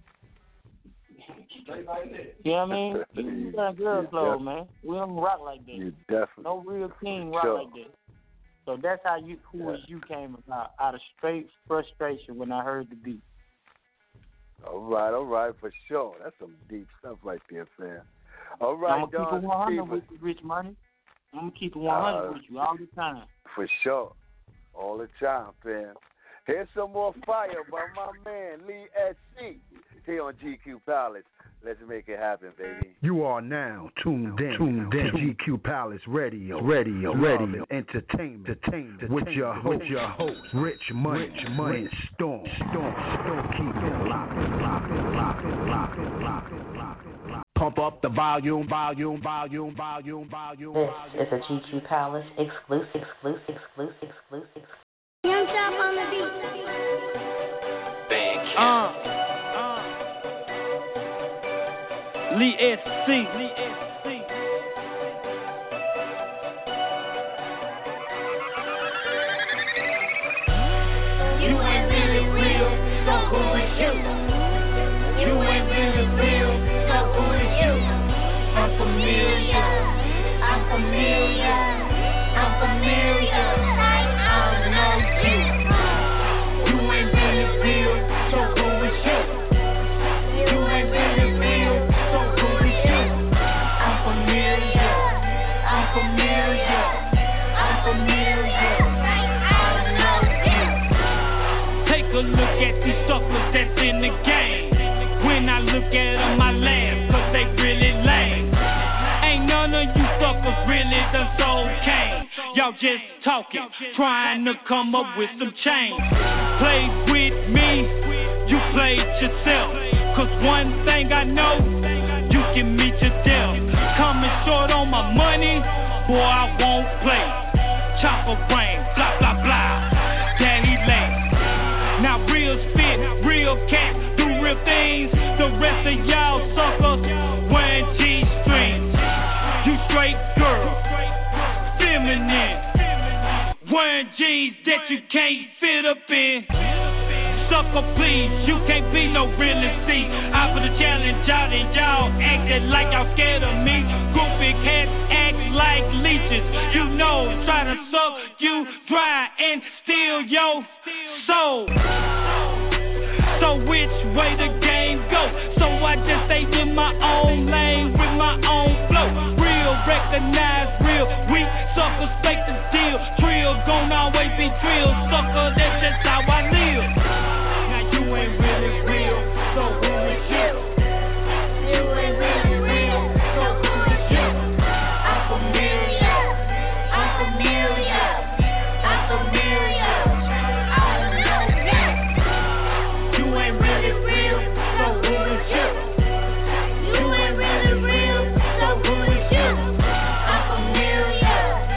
You know what I mean? You wearing girl clothes, man. We don't rock like that. You definitely. No real king rock like that. So that's how you came about, out of straight frustration when I heard the beat. All right, for sure. That's some deep stuff right there, fam. All right, I'm gonna keep it 100 with you, Rich Money. I'm gonna keep it 100 with you all the time. For sure. All the time, fam. Here's some more fire by my man, Lee S.C. here on GQ Palace. Let's make it happen, baby. You are now tuned in to GQ Palace Radio, entertainment with your host, Rich Money, and Storm. Keep it locked. Pump up the volume. This is a GQ Palace exclusive. Young Chop on the beat. Lee S.C. You ain't really real, so who is you? You ain't really real, so who is you? I'm familiar. I don't know you. You ain't really real, so who is you? You ain't really real, so who is you? I'm familiar. Take a look at these suckers that's in the game. When I look at them, I laugh, cause they really lame. Ain't none of you suckers really done sold cane. Y'all just talking, trying to come up with some change. Play with me, you played yourself. Cause one thing I know, you can meet your death. Coming short on my money, boy, I won't play. Chopper brain, blah, blah, blah. Daddy lay. Now real spit, real cat, do real things. The rest of y'all suckers wearing G-strings. You straight girl, feminine, wearing jeans that you can't fit up in. Sucker, please, you can't be no real MC. I put a challenge out and y'all acting like y'all scared of me. Goofy cats act like leeches. You know, try to suck you dry and steal your soul. So which way the game go? So I just stay in my own lane with my own flow. Real, recognize real, weak suckers fake the deal. Trill gon' always be trill, sucker, that's just how I live. Now you ain't really real, so who is you? You ain't really real, so who is you? I'm familiar. You ain't really real, so who is you? You ain't really real, so who is you? I'm familiar.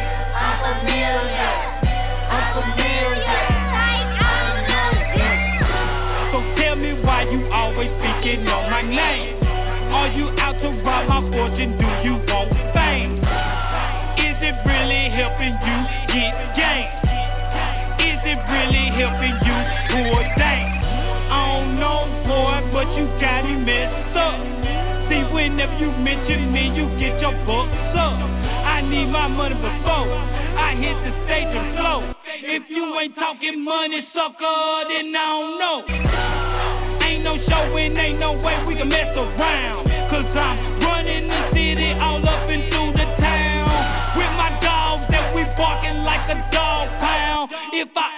So tell me why you always speaking on my name. Are you out to rob my fortune? Do you want fame? Is it really helping you get game? Is it really helping you poor dang? I don't know, boy, but you got him messed up. See, whenever you mention me, you get your bucks up. I need my money before I hit the stage and flow. If you ain't talking money, sucker, then I don't know. Ain't no show and ain't no way we can mess around. Cause I'm running the city all up and through the town. With my dogs that we barking like a dog pound.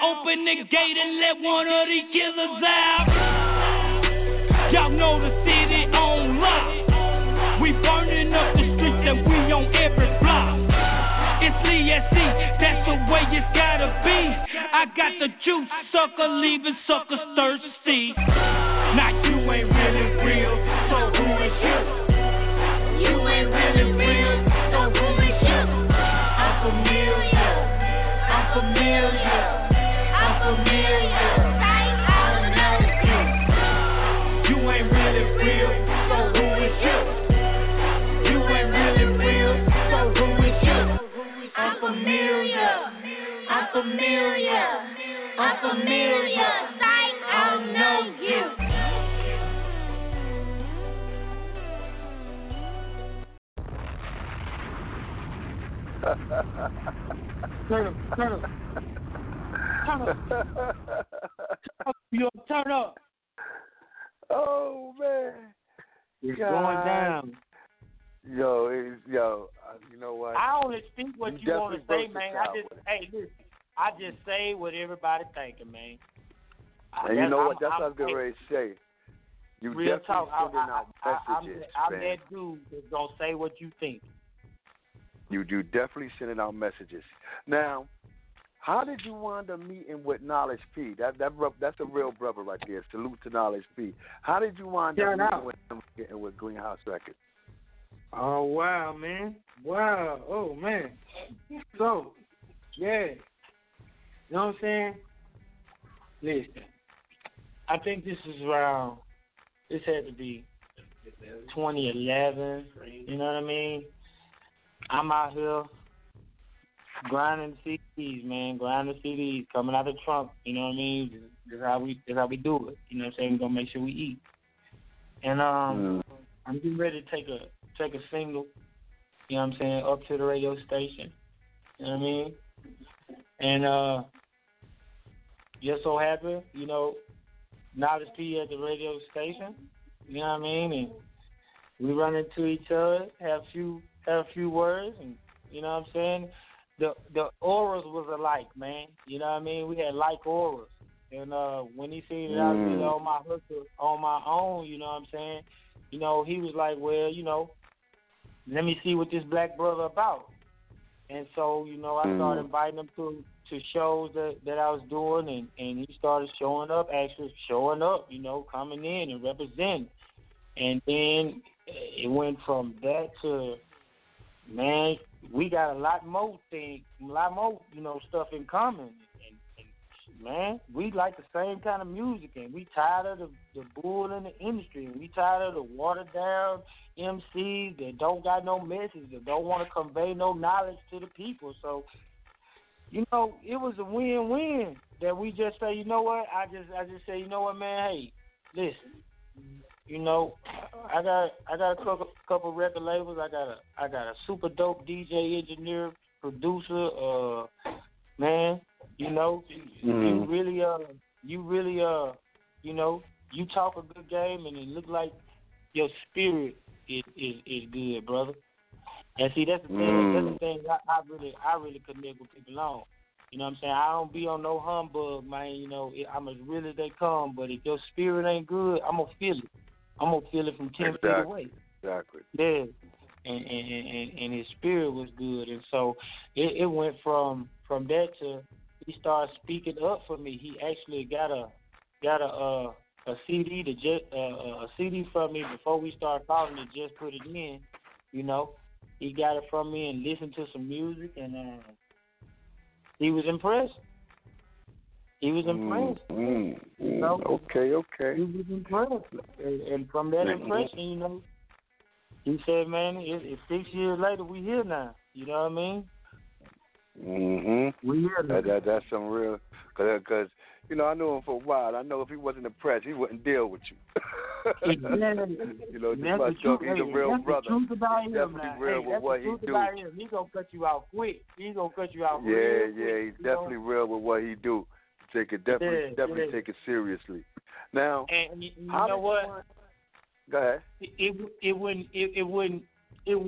open the gate and let one of these killers out. Y'all know the city on lock. We burning up the streets and we on every block. It's Lee S.E., that's the way it's gotta be. I got the juice, sucker, leaving suckers thirsty. Now you ain't really real, so who is you? You ain't really real, so who is you? I'm familiar, I'm familiar, I'm familiar. I know you. You ain't really real, so who is you? You ain't really real, so who is you? I'm familiar, I'm familiar, I'm familiar. I know you. Turn up. Turn up. Oh man, it's going down. Yo, you know what? I only speak what you want to say, man. Listen, I just say what everybody thinking, man. And you know what? That's what I was getting ready to say. You real definitely talk. sending out messages, I'm man. that dude that's gonna say what you think. You definitely sending out messages. Now, how did you wind up meeting with Knowledge P? That's a real brother right there. Salute to Knowledge P. How did you wind up meeting with him getting with Greenhouse Records? Oh wow, man! Wow, oh man. So, yeah, you know what I'm saying? Listen, I think this had to be 2011. You know what I mean? I'm out here grinding CDs, man, grinding CDs, coming out of the trunk. You know what I mean? That's how we do it. You know what I'm saying? We're gonna make sure we eat. And I'm getting ready to take a single. You know what I'm saying? Up to the radio station. You know what I mean? And just so happen, you know, Knowledge P at the radio station. You know what I mean? And we run into each other, have a few words, and you know what I'm saying? The auras was alike, man. You know what I mean? We had like auras. And when he seen that I was really on my hustle on my own, you know what I'm saying? You know, he was like, well, you know, let me see what this black brother about. And so, you know, I started inviting him to shows that I was doing, and he started showing up, you know, coming in and representing. And then it went from that to, man, we got a lot more, you know, stuff in common. And man, we like the same kind of music, and we tired of the bull in the industry, and we tired of the watered down MCs that don't got no message, that don't want to convey no knowledge to the people. So, you know, it was a win-win that we just say, you know what, I just say, you know what, man, hey, listen, you know, I got a couple record labels. I got a super dope DJ, engineer, producer. Man, you know, you really, you know, you talk a good game, and it look like your spirit is good, brother. And see, that's the thing. That's the thing. I really connect with people on. You know what I'm saying? I don't be on no humbug, man. You know, I'm as real as they come. But if your spirit ain't good, I'm gonna feel it. I'm gonna feel it from 10 feet away. Exactly. Yeah. And his spirit was good, and so it went from that to he started speaking up for me. He actually got a CD a CD from me before we started calling it. Just put it in, you know. He got it from me and listened to some music, and he was impressed. He was impressed. You know? Okay. He was impressed, and from that impression, you know, he said, "Man, it's 6 years later. We here now. You know what I mean?" We here now. That's some real, because you know, I knew him for a while. I know if he wasn't impressed, he wouldn't deal with you. Exactly. You know, just by talking, he's a real brother. The truth about he's him, definitely man. real with what he do. He's gonna cut you out quick. He's gonna cut you out. Yeah, quick, he's definitely real with what he do. Take it definitely take it seriously. Now, and you know what? Go ahead. It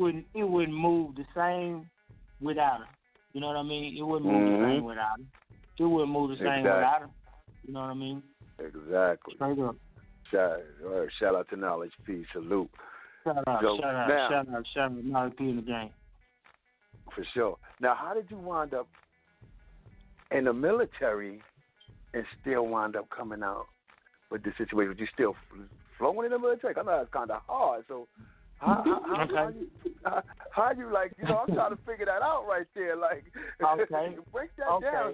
wouldn't move the same without him. You know what I mean? It wouldn't move the same without him. Still wouldn't move the same without him. You know what I mean? Exactly. Straight up. Shout out to Knowledge P. Salute. Shout out, Knowledge P in the game. For sure. Now, how did you wind up in the military and still wind up coming out with the situation? You still flowing in the military? I know that's kind of hard. So, how you like? You know, I'm trying to figure that out right there. Like, okay, break that down.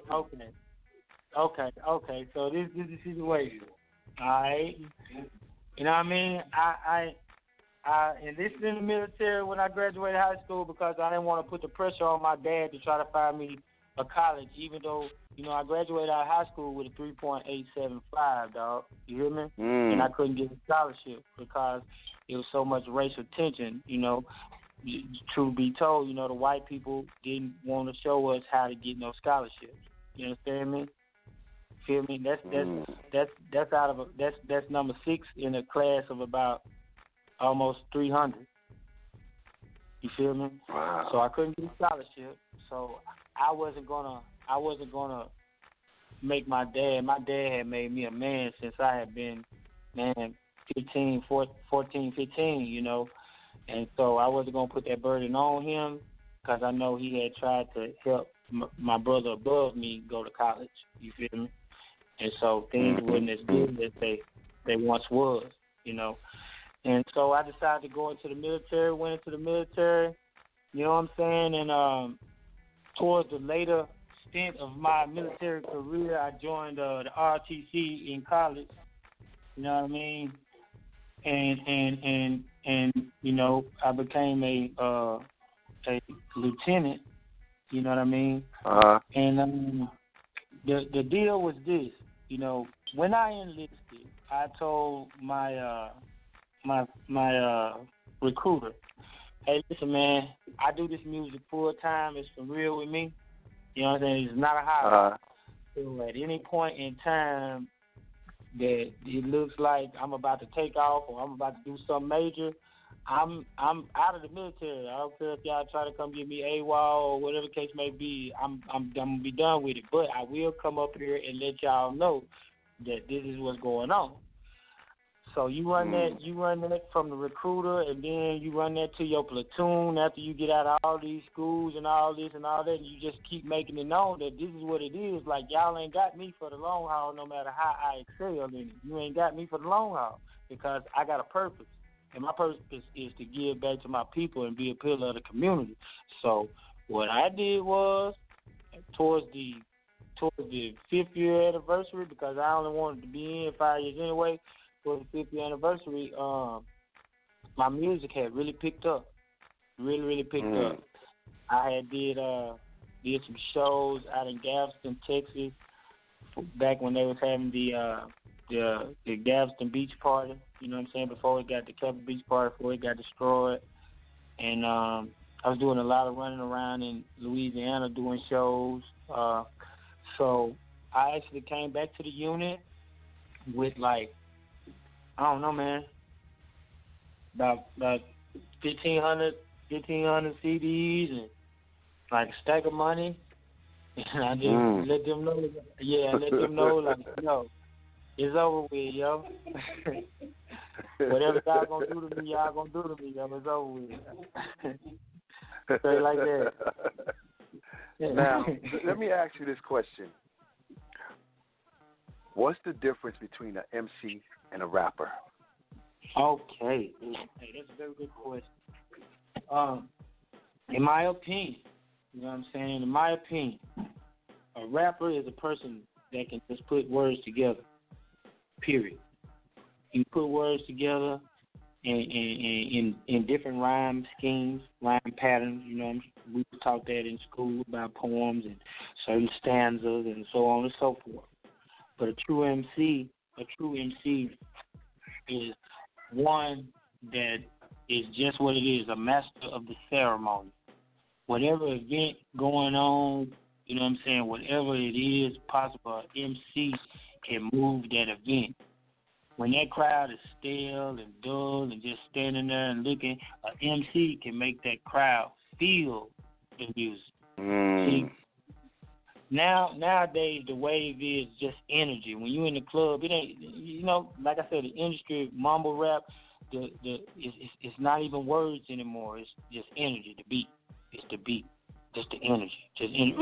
Okay. So this is the situation. All right. You know what I mean? I enlisted in the military when I graduated high school because I didn't want to put the pressure on my dad to try to find me a college, even though, you know, I graduated out of high school with a 3.875, dog. You hear me? And I couldn't get a scholarship because it was so much racial tension, you know. Truth be told, you know, the white people didn't want to show us how to get no scholarships. You understand me? Feel me? That's out of that's number 6 in a class of about almost 300. You feel me? Wow. So I couldn't get a scholarship. So I wasn't gonna make my dad. My dad had made me a man since I had been 14, 15, you know. And so I wasn't gonna put that burden on him because I know he had tried to help my brother above me go to college. You feel me? And so things wasn't as good as they once was, you know. And so I decided to go into the military, went into the military, you know what I'm saying? And towards the later stint of my military career, I joined the ROTC in college, you know what I mean? And you know, I became a lieutenant, you know what I mean? And the deal was this, you know, when I enlisted, I told my recruiter, hey, listen, man, I do this music full time. It's for real with me. You know what I'm saying? It's not a hobby. So at any point in time that it looks like I'm about to take off or I'm about to do something major, I'm out of the military. I don't care if y'all try to come get me AWOL or whatever the case may be. I'm gonna be done with it. But I will come up here and let y'all know that this is what's going on. So you run that from the recruiter, and then you run that to your platoon after you get out of all these schools and all this and all that, and you just keep making it known that this is what it is. Like, y'all ain't got me for the long haul no matter how I excel in it. You ain't got me for the long haul because I got a purpose, and my purpose is to give back to my people and be a pillar of the community. So what I did was, towards the 5th year anniversary, because I only wanted to be in 5 years anyway, for the 5th year anniversary, my music had really picked up. Really picked up. I had did some shows out in Galveston, Texas, back when they was having the Galveston Beach Party, you know what I'm saying, before it got the Capitol Beach Party, before it got destroyed. And I was doing a lot of running around in Louisiana doing shows. So I actually came back to the unit with, like, I don't know, man, about 1,500 CDs and like a stack of money. And I just let them know, like, yo, it's over with, yo. Whatever y'all gonna do to me, y'all gonna do to me, yo. It's over with. Straight like that. Now, let me ask you this question. What's the difference between an MC and a rapper? Okay. Hey, that's a very good question. In my opinion, you know what I'm saying? In my opinion, a rapper is a person that can just put words together, period. You put words together in different rhyme schemes, rhyme patterns, you know. We taught that in school about poems and certain stanzas and so on and so forth. But a true MC is one that is just what it is, a master of the ceremony. Whatever event going on, you know what I'm saying, whatever it is possible, an MC can move that event. When that crowd is still and dull and just standing there and looking, an MC can make that crowd feel the music. See, Nowadays the wave is just energy. When you in the club, it ain't, like I said, the industry mumble rap, it's not even words anymore. It's just energy. The beat, it's the beat, just the energy, just energy.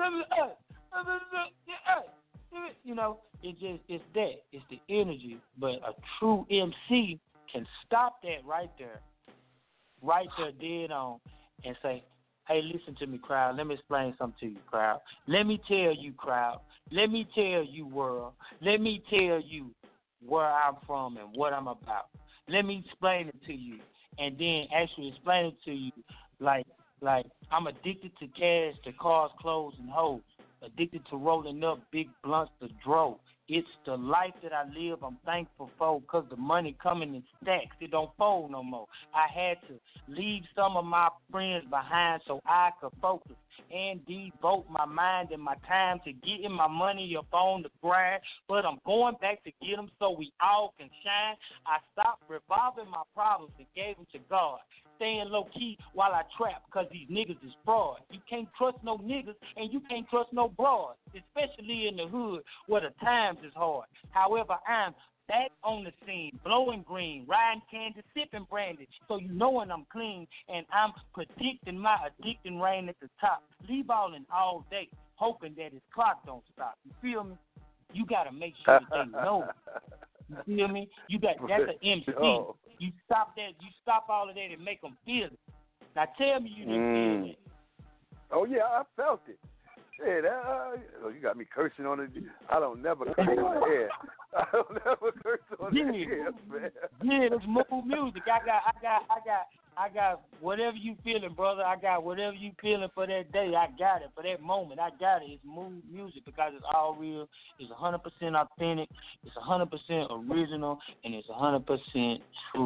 It's that. It's the energy. But a true MC can stop that right there, dead on, and say, hey, listen to me, crowd. Let me explain something to you, crowd. Let me tell you, crowd. Let me tell you, world. Let me tell you where I'm from and what I'm about. Let me explain it to you, and then actually explain it to you like I'm addicted to cash, to cars, clothes, and hoes. Addicted to rolling up big blunts to dro. It's the life that I live I'm thankful for, because the money coming in stacks. It don't fold no more. I had to leave some of my friends behind so I could focus and devote my mind and my time to getting my money up on the grind. But I'm going back to get them so we all can shine. I stopped revolving my problems and gave them to God. Staying low-key while I trap, because these niggas is fraud. You can't trust no niggas and you can't trust no broads, especially in the hood where the times is hard. However, I'm back on the scene, blowing green, riding candy, sipping brandy, so you knowing I'm clean, and I'm predicting my addicting reign at the top. Leave balling all day, hoping that his clock don't stop. You feel me? You got to make sure that they know. You feel me? That's an MC. Oh. You stop that. You stop all of that and make them feel it. Now tell me you didn't feel it. Oh yeah, I felt it. Yeah, you got me cursing on it. I don't never curse on the air. I don't never curse on the air, man. Yeah, it's smooth music. I got whatever you feeling, brother. I got whatever you feeling for that day. I got it for that moment. I got it. It's smooth music because it's all real. It's 100% authentic. It's 100% original, and it's 100% true.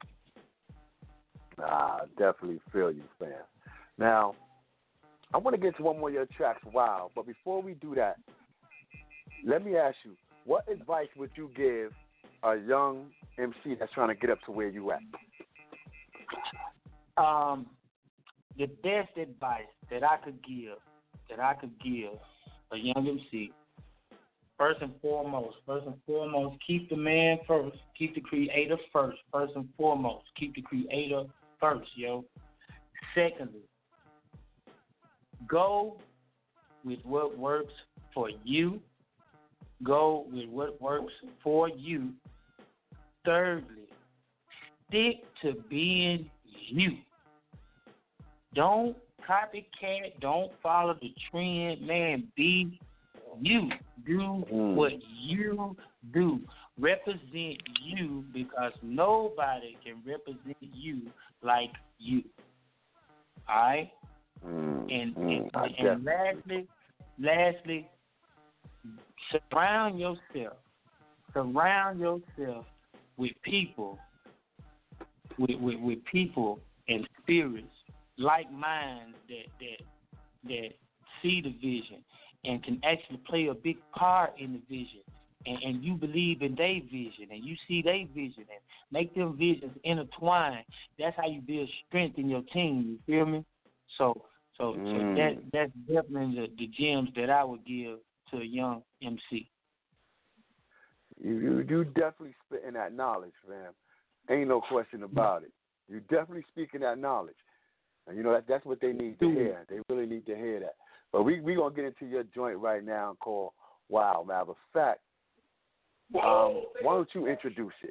I definitely feel you, fam. Now, I want to get to one more of your tracks, Wow. But before we do that, let me ask you, what advice would you give a young MC that's trying to get up to where you at? The best advice that I could give a young MC, first and foremost, keep the man first, keep the creator first. First and foremost, keep the creator first, yo. Secondly, go with what works for you. Go with what works for you. Thirdly, stick to being you. Don't copycat. Don't follow the trend. Man, be you. Do what you do. Represent you, because nobody can represent you like you. All right? And lastly, surround yourself with people, with people and spirits like minds that see the vision and can actually play a big part in the vision. And you believe in their vision, and you see their vision, and make them visions intertwine. That's how you build strength in your team. You feel me? So that's definitely the gems that I would give to a young MC. You definitely spitting that knowledge, fam. Ain't no question about it. You definitely speaking that knowledge, and that's what they need to hear. They really need to hear that. But we gonna get into your joint right now called Wow. Matter of fact, why don't you introduce it?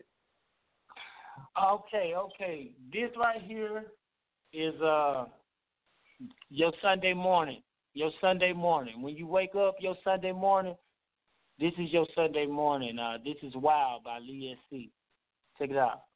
Okay. This right here is your Sunday morning. Your Sunday morning. When you wake up your Sunday morning, this is your Sunday morning. This is Wow by Lee SC. Check it out.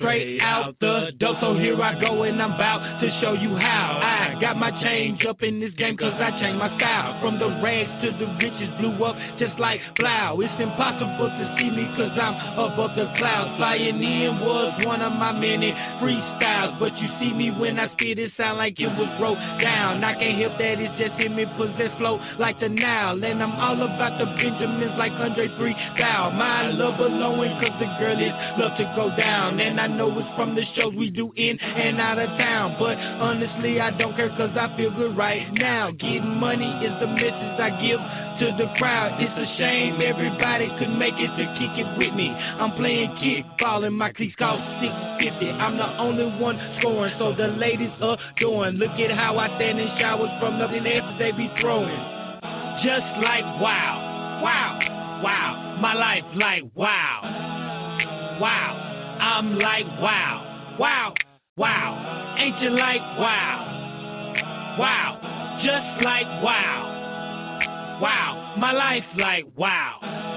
straight out the door. So here I go and I'm about to show you how. I got my change up in this game cause I changed my style. From the rags to the riches, blew up just like Blau. It's impossible to see me cause I'm above the clouds. Flying in was one of my many freestyles. But you see me when I spit, it sound like it was wrote down. I can't help that, it's just him, it possess flow like the Nile. And I'm all about the Benjamins like Andre 3000. My love alone cause the girl is love to go down. And I know it's from the shows we do in and out of town. But honestly, I don't care cause I feel good right now. Getting money is the message I give to the crowd. It's a shame everybody could make it to kick it with me. I'm playing kickball and my cleats cost $6.50. I'm the only one scoring, so the ladies adoring. Look at how I stand in showers from nothing after they be throwing. Just like wow, wow, wow. My life like wow, wow. I'm like wow, wow, wow. Ain't you like wow, wow. Just like wow, wow. My life like wow,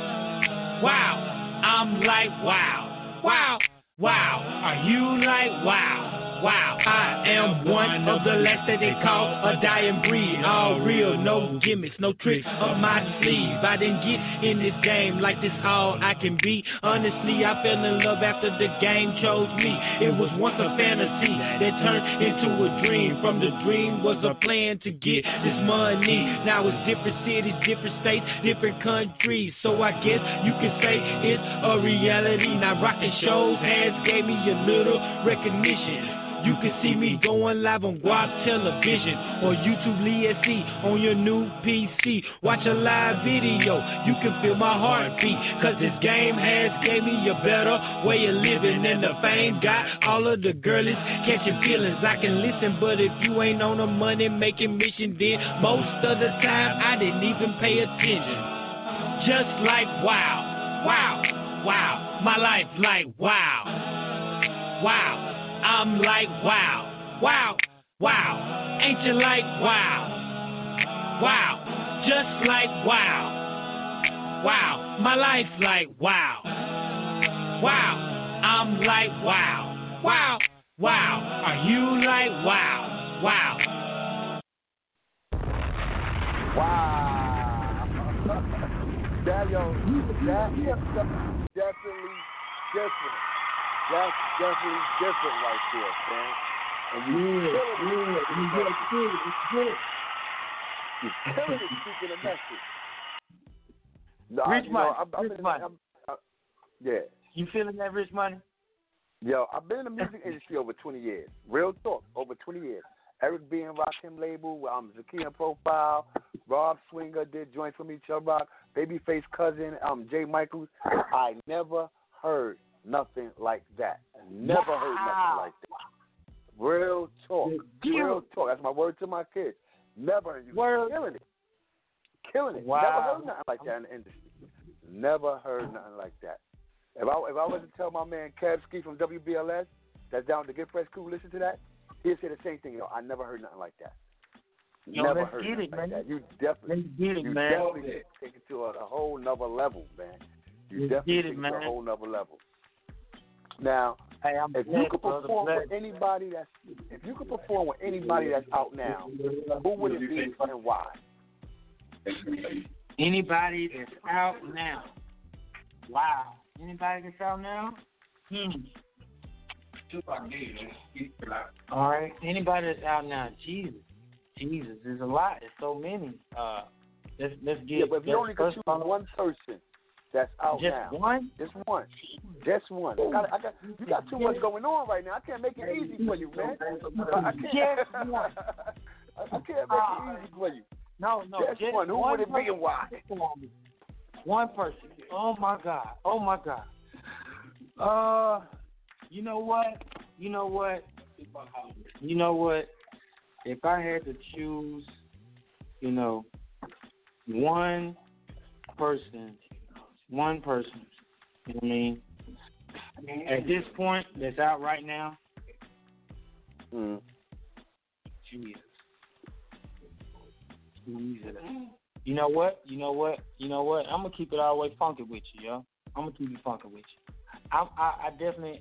wow. I'm like wow, wow, wow. Are you like wow? Wow, I am one of the last that they call a dying breed. All real, no gimmicks, no tricks up my sleeve. I didn't get in this game like this all I can be. Honestly, I fell in love after the game chose me. It was once a fantasy that turned into a dream. From the dream was a plan to get this money. Now it's different cities, different states, different countries. So I guess you can say it's a reality. Now rocking shows has gave me a little recognition. You can see me going live on Guap Television or YouTube LSC on your new PC. Watch a live video, you can feel my heartbeat. Cause this game has gave me a better way of living. And the fame got all of the girlies catching feelings. I can listen, but if you ain't on a money making mission, then most of the time I didn't even pay attention. Just like wow, wow, wow. My life like wow, wow. I'm like wow, wow, wow. Ain't you like wow, wow. Just like wow, wow. My life like wow, wow. I'm like wow, wow, wow. Are you like wow, wow? Wow. That is definitely different. That's definitely different right there, man. And you're killing it speaking a message. No, Rich Money. Rich Money. Yeah. You feeling that, Rich Money? Yo, I've been in the music industry over 20 years. Real talk, over 20 years. Eric B. and Rakim label, Zakiya Profile, Rob Swinger did joints from each other, Babyface Cousin, Jay Michaels. I never heard nothing like that. Never heard nothing like that. Real talk. Real talk. That's my word to my kids. Never heard you. Killing it. Killing it. Wow. Never heard nothing like that in the industry. Never heard nothing like that. If I was to tell my man Kev Ski from WBLS, that's down to Get Fresh crew, listen to that, he'd say the same thing. I never heard nothing like that. Never heard nothing like that. You definitely take it to a whole nother level, man. You definitely take it to a whole nother level. Now, if you could perform with anybody that's out now, who would it be and why? Anybody that's out now. Wow. Anybody that's out now? All right. Anybody that's out now? Jesus, there's a lot. There's so many. Let's get. Yeah, but if you only could choose one person that's out just now. One? Just one. Just one. You got too much going on right now. I can't make it easy for you, man. I can't make it easy for you. No. Just one. Who would it be and why? One person. Oh my God. You know what? If I had to choose, one person, you know what I mean? At this point, that's out right now. Jesus. You know what? I'm gonna keep it all the way funky with you, yo. I'm gonna keep it funky with you. I definitely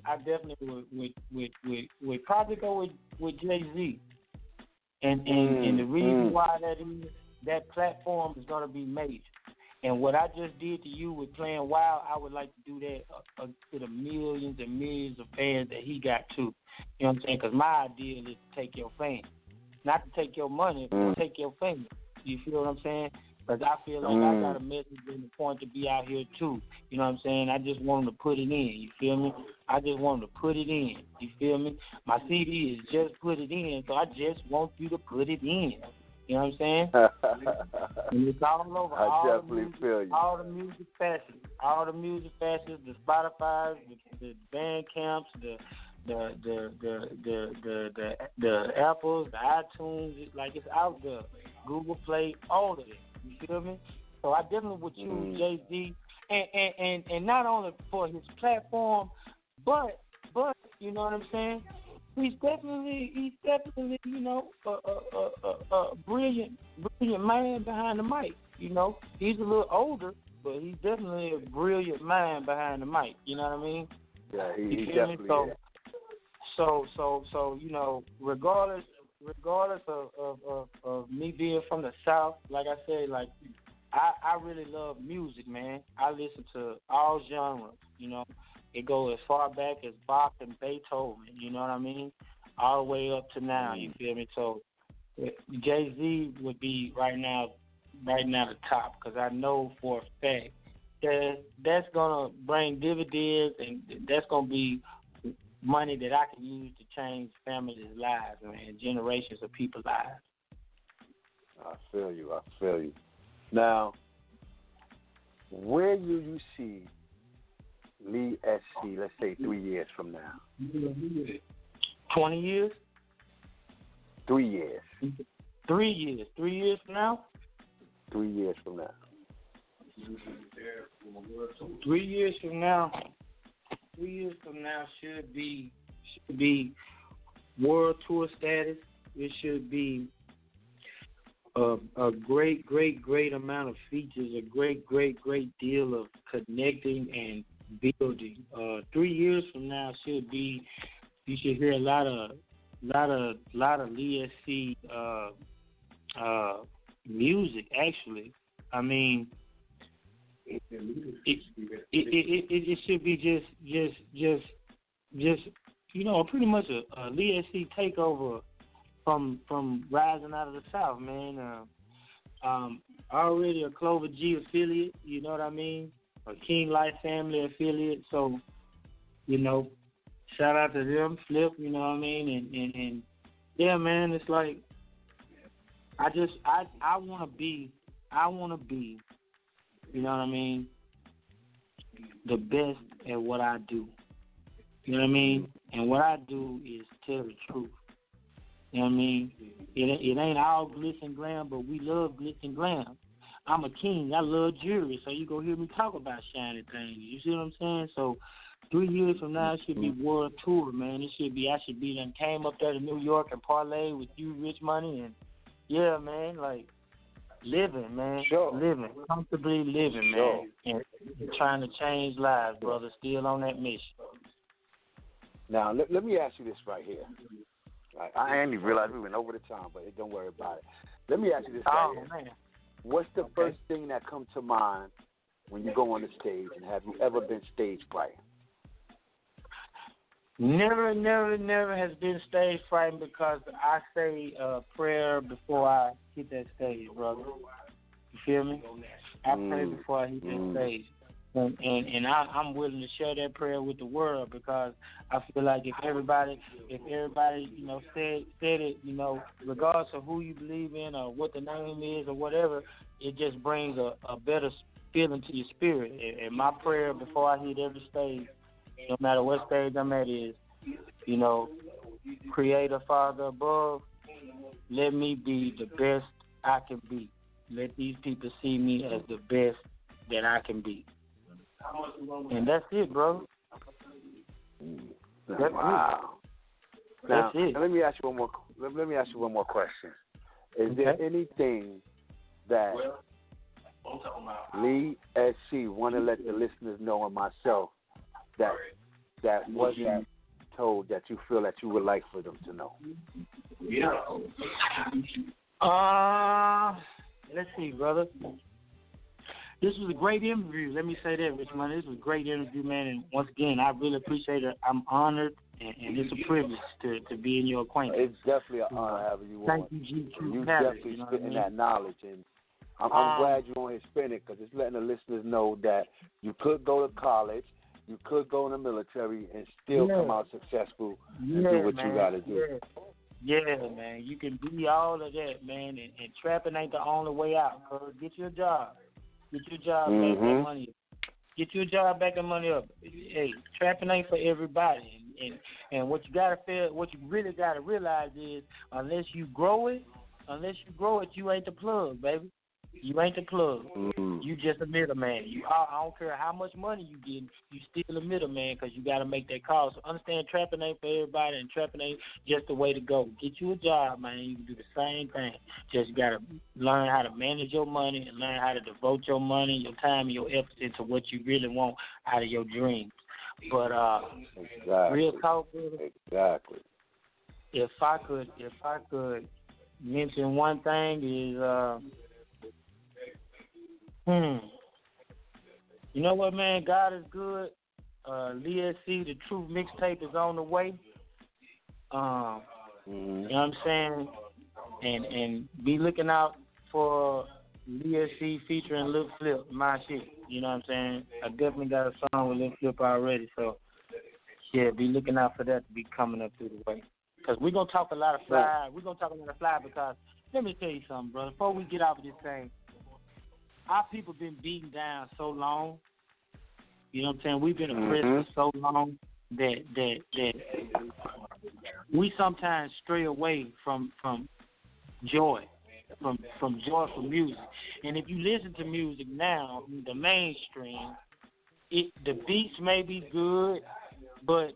would probably go with Jay-Z. And the reason why that is, that platform is going to be major. And what I just did to you with playing Wild, I would like to do that to the millions and millions of fans that he got too. You know what I'm saying? Because my idea is to take your fans. Not to take your money, but to take your fans. You feel what I'm saying? Because I feel like I got a message and a point to be out here too. You know what I'm saying? I just want them to put it in. You feel me? I just want them to put it in. You feel me? My CD is just put it in, so I just want you to put it in. You know what I'm saying? And it's all over. I definitely feel you. All the music facets. All the music facets, the Spotify, the Bandcamps, the Apples, the iTunes, it's out there. Google Play, all of it. You feel me? So I definitely would choose Jay-Z, and not only for his platform, but you know what I'm saying? He's definitely you know a brilliant man behind the mic. You know, he's a little older, but he's definitely a brilliant mind behind the mic. You know what I mean? Yeah, he definitely is. So you know, regardless of me being from the South, like I said, like I really love music, man. I listen to all genres, you know. It goes as far back as Bach and Beethoven, you know what I mean? All the way up to now, you feel me? So Jay-Z would be right now the top, because I know for a fact that that's going to bring dividends, and that's going to be money that I can use to change families' lives, man, generations of people's lives. I feel you. Now, where do you see Lee SC, let's say 3 years from now? 20 years? 3 years. 3 years. 3 years from now? 3 years from now. 3 years from now. 3 years from now should be world tour status. It should be a great amount of features, a great deal of connecting and building. 3 years from now should be, you should hear a lot of Lee SC music. Actually, I mean, it should be just you know, pretty much a Lee SC takeover from rising out of the South, man. Already a Clover G affiliate, you know what I mean? A King Life family affiliate. So, you know, shout out to them, Flip, you know what I mean? And yeah, man, it's like I wanna be, you know what I mean, the best at what I do. You know what I mean? And what I do is tell the truth. You know what I mean? It ain't all glitz and glam, but we love glitz and glam. I'm a king. I love jewelry, so you go hear me talk about shiny things. You see what I'm saying? So 3 years from now, it should be world tour, man. I should be done came up there to New York and parlayed with you, Rich Money, and yeah, man, like living, man, living, comfortably living, man, and trying to change lives, brother. Still on that mission. Now, let me ask you this right here. I didn't even realize we went over the time, but don't worry about it. Let me ask you this right here. Man. What's the first thing that comes to mind when you go on the stage, and have you ever been stage frightened? Never has been stage frightened, because I say a prayer before I hit that stage, brother. You feel me? I pray before I hit that stage. And I'm willing to share that prayer with the world, because I feel like if everybody, you know, said it, you know, regardless of who you believe in or what the name is or whatever, it just brings a better feeling to your spirit. And my prayer before I hit every stage, no matter what stage I'm at, is, you know, Creator, Father above, let me be the best I can be. Let these people see me as the best that I can be. And that's it, bro. Wow. Now, let me ask you one more question. Is there anything that Lee SC want to let the listeners know, and myself, that that wasn't told that you feel that you would like for them to know? Let's see, brother. This was a great interview. Let me say that, Rich Money. This was a great interview, man. And once again, I really appreciate it. I'm honored, and it's a privilege to be in your acquaintance. It's definitely an honor having you on. Thank you, GQ. You definitely spitting that knowledge, and I'm glad you're on here spinning it, because it's letting the listeners know that you could go to college, you could go in the military, and still come out successful and do what you got to do. Yeah, man. You can be all of that, man. And trapping ain't the only way out. Get your job. Get your job back and money up. Get your job back and money up. Hey, trapping ain't for everybody. And what you really gotta realize is, unless you grow it, you ain't the plug, baby. You ain't the plug. You just a middleman. I don't care how much money you get, you still a middleman, because you got to make that call. So understand, trapping ain't for everybody, and trapping ain't just the way to go. Get you a job, man. You can do the same thing. Just got to learn how to manage your money and learn how to devote your money, your time, and your efforts into what you really want out of your dreams. But real talk, brother. Exactly. If I could mention one thing is. You know what, man? God is good. Lee SC, the Truth mixtape is on the way. You know what I'm saying? And be looking out for Lee SC featuring Lil Flip, my shit. You know what I'm saying? I definitely got a song with Lil Flip already, so yeah, be looking out for that to be coming up through the way. Because we're going to talk a lot of fly. We're going to talk a lot of fly because, let me tell you something, brother. Before we get off of this thing, our people been beaten down so long. You know what I'm saying? We've been oppressed for so long that we sometimes stray away from joy, from joyful music. And if you listen to music now, the mainstream, the beats may be good, but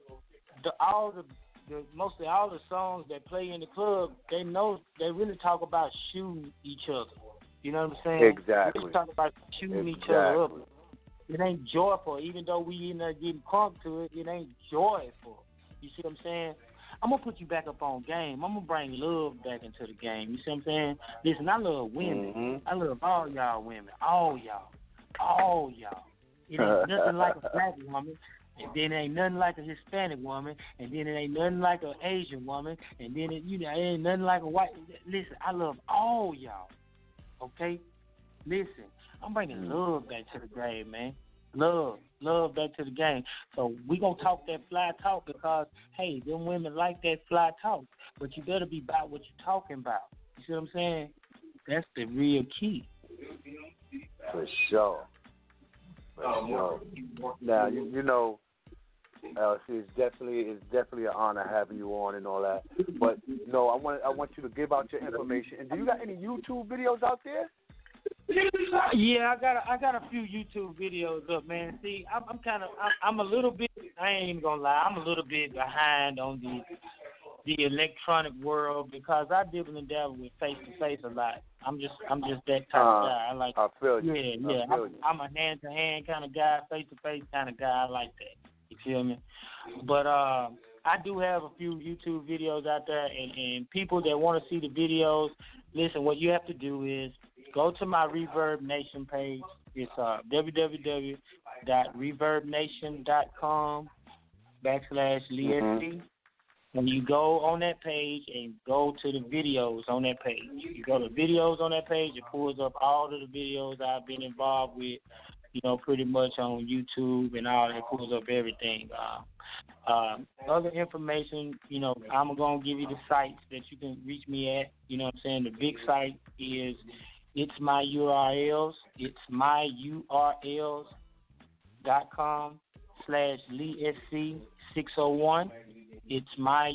mostly all the songs that play in the club, they really talk about shooting each other. You know what I'm saying? Exactly. We talk about shooting each other up. It ain't joyful. Even though we end up getting crunk to it, it ain't joyful. You see what I'm saying? I'm going to put you back up on game. I'm going to bring love back into the game. You see what I'm saying? Listen, I love women. I love all y'all women. All y'all. All y'all. It ain't nothing like a black woman. And then it ain't nothing like a Hispanic woman. And then it ain't nothing like an Asian woman. And then it ain't nothing like a white. Listen, I love all y'all. Okay? Listen, I'm bringing love back to the game, man. Love back to the game. So we going to talk that fly talk because, hey, them women like that fly talk. But you better be about what you're talking about. You see what I'm saying? That's the real key. For sure. Now, you know, it's definitely an honor having you on and all that. But no, I want you to give out your information. And do you got any YouTube videos out there? Yeah, I got a few YouTube videos up, man. See, I'm a little bit. I ain't even gonna lie. I'm a little bit behind on the electronic world because I dibble and dabble with face to face a lot. I'm just that type of guy. I feel you. Yeah. I'm a hand to hand kind of guy, face to face kind of guy. I like that. You feel me? But I do have a few YouTube videos out there, and people that want to see the videos, listen, what you have to do is go to my Reverb Nation page. It's www.reverbnation.com/LeeSC. When you go on that page and go to the videos on that page, you go to videos on that page, it pulls up all of the videos I've been involved with, you know, pretty much on YouTube and all that. It pulls up everything. Other information, you know, I'm going to give you the sites that you can reach me at. You know what I'm saying? The big site is It's My URLs. It's myurls.com/LeeSC601. It's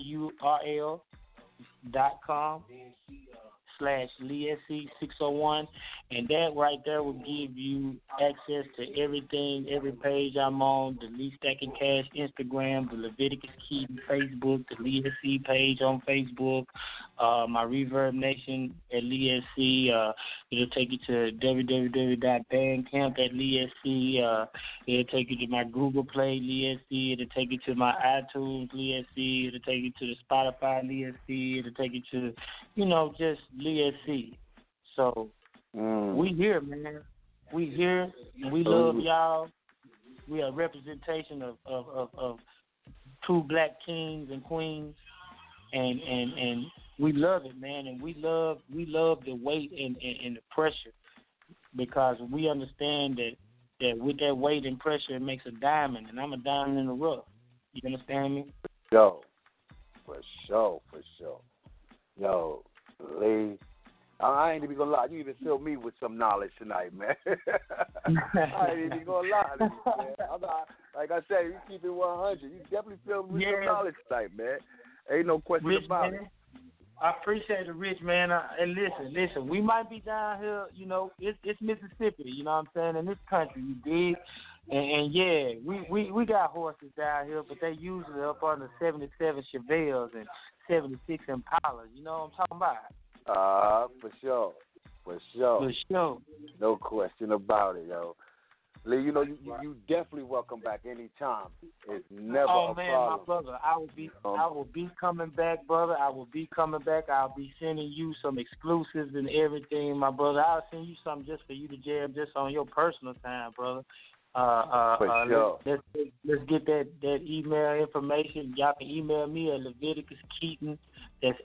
myurl.com/LeeSC601. And that right there will give you access to everything, every page I'm on, the Lee Stacking Cash Instagram, the Leviticus Keaton Facebook, the Lee SC page on Facebook, my Reverb Nation at Lee SC. It'll take you to www.bandcamp at Lee SC. It'll take you to my Google Play Lee SC. It'll take you to my iTunes Lee SC. It'll take you to the Spotify Lee SC. It'll take you to, just Lee SC. So we here, man. We here, and we love y'all. We are a representation of true black kings and queens, and we love it, man. And we love the weight and the pressure, because we understand that with that weight and pressure, it makes a diamond, and I'm a diamond in the rough. You understand me? For sure. Yo, Lee, I ain't even gonna lie. You even filled me with some knowledge tonight, man. I ain't even gonna lie to you, man. I'm not, like I said, you keep it 100. You definitely filled me with some knowledge tonight, man. Ain't no question Rich, about man. it. I appreciate it, Rich, man. And listen, we might be down here, it's Mississippi, you know what I'm saying, in this country, you dig? And yeah, we got horses down here, but they usually up on the 77 Chevelles and 76 Impalas, you know what I'm talking about? For sure. No question about it, yo. Lee, you definitely welcome back anytime. It's never a problem. My brother, I will be coming back, brother. I will be coming back. I'll be sending you some exclusives and everything, my brother. I'll send you something just for you to jam just on your personal time, brother. For sure. Let's get that email information. Y'all can email me at Leviticus Keaton. That's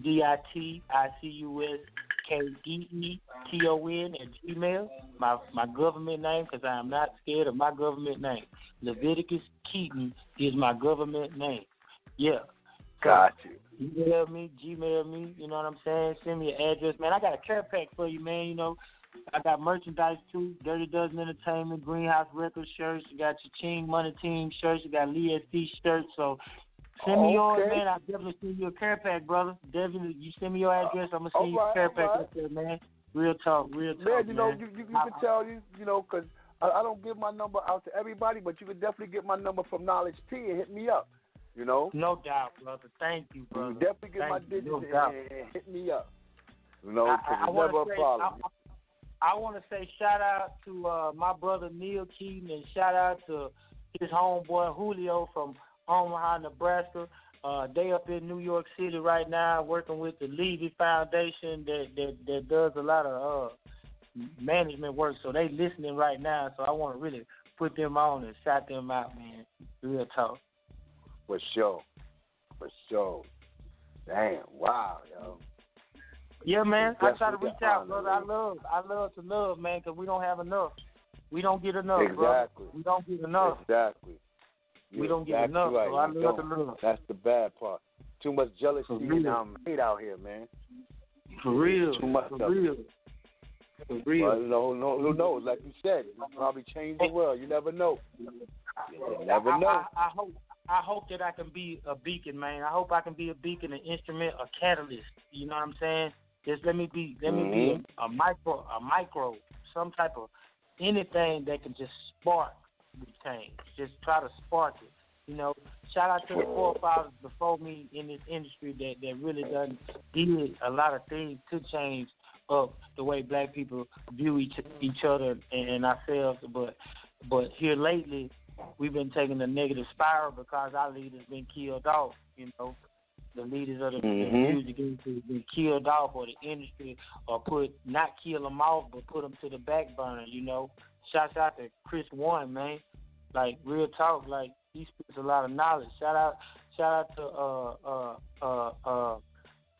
LeviticusKeeton at Gmail. My government name, because I am not scared of my government name. Leviticus Keaton is my government name. Yeah. Got you. Gmail me, you know what I'm saying? Send me your address, man. I got a care pack for you, man, I got merchandise too. Dirty Dozen Entertainment, Greenhouse Records shirts. You got your Ching Money Team shirts. You got Lee SC shirts. So send me yours, man. I'll definitely send you a care pack, brother. Definitely, you send me your address. I'm gonna send you a care pack up there, man. Real talk, man. You can tell because I don't give my number out to everybody, but you can definitely get my number from Knowledge P and hit me up. No doubt, brother. Thank you, brother. You definitely get my digits and hit me up. It's never a problem. I want to say shout out to my brother Neil Keaton, and shout out to his homeboy Julio from Omaha, Nebraska. They up in New York City right now working with the Levy Foundation that does a lot of management work. So they listening right now. So I want to really put them on and shout them out, man. Real talk. For sure. Damn, wow, yo. Yeah, man. I try to reach out, brother. I love to love, man, because we don't have enough. We don't get enough, brother. We don't get enough. Exactly. We don't get enough, right. So I love to love. That's the bad part. Too much jealousy and hate out here, man. For real. Too much For real. Well, who knows? Like you said, it'll probably change the world. You never know. You never know. I hope that I can be a beacon, man. I hope I can be a beacon, an instrument, a catalyst. You know what I'm saying? Just let me be a micro, some type of anything that can just spark the change. Just try to spark it. Shout out to the forefathers before me in this industry that really did a lot of things to change up the way black people view each other and ourselves. But here lately, we've been taking a negative spiral because our leaders been killed off. The leaders of the music industry have been killed off, or the industry, or not kill them off, but put them to the back burner. Shouts out to Chris Warren, man. Like real talk, like he speaks a lot of knowledge. Shout out to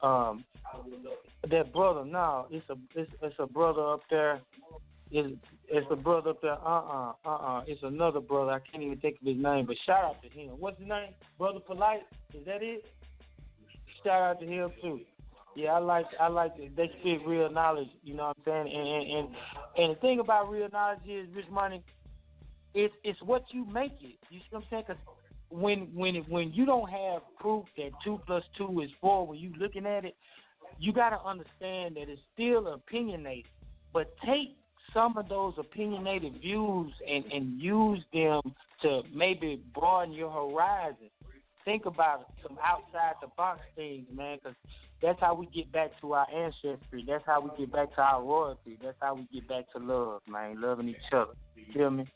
that brother. No, it's a brother up there. It's a brother up there. It's another brother. I can't even think of his name, but shout out to him. What's his name? Brother Polite? Is that it? Shout out to him too. Yeah, I like it. They speak real knowledge. You know what I'm saying? And the thing about real knowledge is, Rich Money, it's what you make it. You see what I'm saying? Because when you don't have proof that 2 + 2 is 4, when you looking at it, you got to understand that it's still opinionated. But take some of those opinionated views and use them to maybe broaden your horizon. Think about some outside the box things, man, because that's how we get back to our ancestry. That's how we get back to our royalty. That's how we get back to love, man, loving each other. You feel me?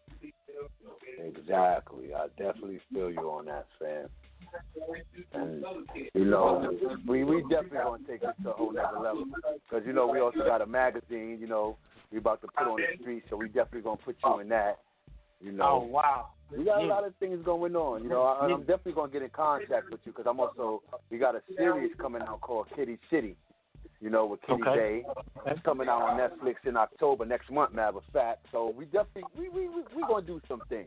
Exactly. I definitely feel you on that, fam. And, you know, we definitely going to take it to a whole nother level. Because, you know, we also got a magazine, you know, we about to put on the street, so we definitely going to put you in that, you know. Oh, wow. We got a lot of things going on, you know. I'm definitely going to get in contact with you because we got a series coming out called Kitty City, you know, with Kitty Day. That's coming out on Netflix in October, next month, matter of fact. So we definitely, we going to do some things.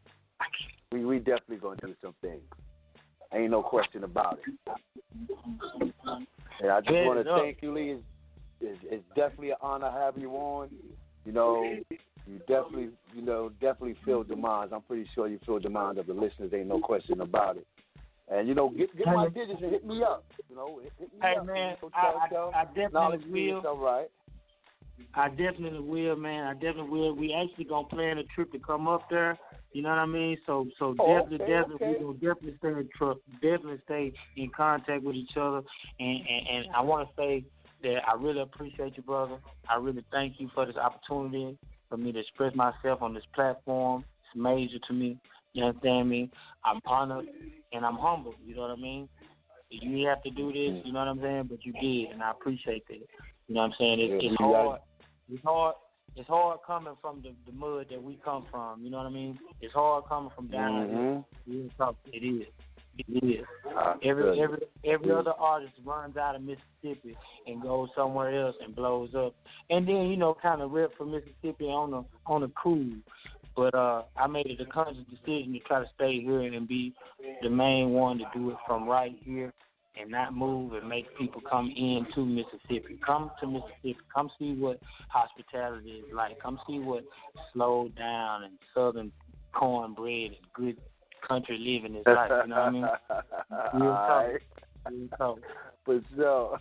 We definitely going to do some things. Ain't no question about it. And I just want to thank you, Lee. It's definitely an honor to have you on. You know, you definitely feel the minds. I'm pretty sure you feel the minds of the listeners. Ain't no question about it. And, you know, get my digits and hit me up. You know, hit me up. Man, I definitely will. All right. I definitely will, man. I definitely will. We actually gonna plan a trip to come up there. You know what I mean? So definitely, we gonna definitely stay in contact with each other. And I want to say that I really appreciate you, brother. I really thank you for this opportunity for me to express myself on this platform. It's major to me. You understand me? I'm honored and I'm humbled. You know what I mean? You didn't have to do this. You know what I'm saying? But you did, and I appreciate that. You know what I'm saying? It's hard. It's hard. It's hard coming from the mud that we come from. You know what I mean? It's hard coming from down here. It is. It is. Every other artist runs out of Mississippi and goes somewhere else and blows up, and then, you know, kind of rip for Mississippi on a cool. But I made it a conscious decision to try to stay here and be the main one to do it from right here and not move and make people come into Mississippi. Come to Mississippi. Come see what hospitality is like. Come see what slowed down and southern cornbread and good country living is like. You know what I mean? Real talk. For sure.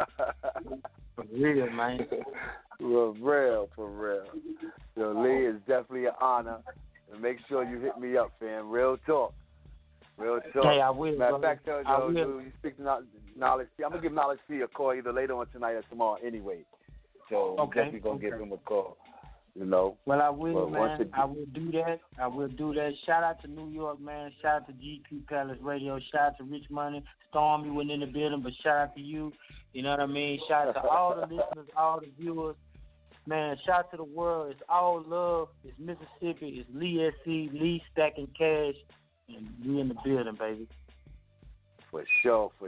For real, man. For real. So, Lee, it's definitely an honor. And make sure you hit me up, fam. Real talk. Hey, I will. Matter of fact, you speak to Knowledge P. I'm going to give Knowledge P a call either later on tonight or tomorrow anyway. So I'm definitely going to give him a call, you know. Well, I will, man. I will do that. Shout out to New York, man. Shout out to GQ Palace Radio. Shout out to Rich Money. Storm, you wasn't in the building, but shout out to you. You know what I mean? Shout out to all the listeners, all the viewers. Man, shout out to the world. It's all love. It's Mississippi. It's Lee SC, Lee Stacking Cash. And we in the building, baby. For sure. For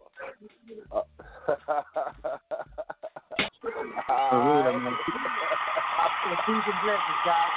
real, man. Peace and blessings, guys.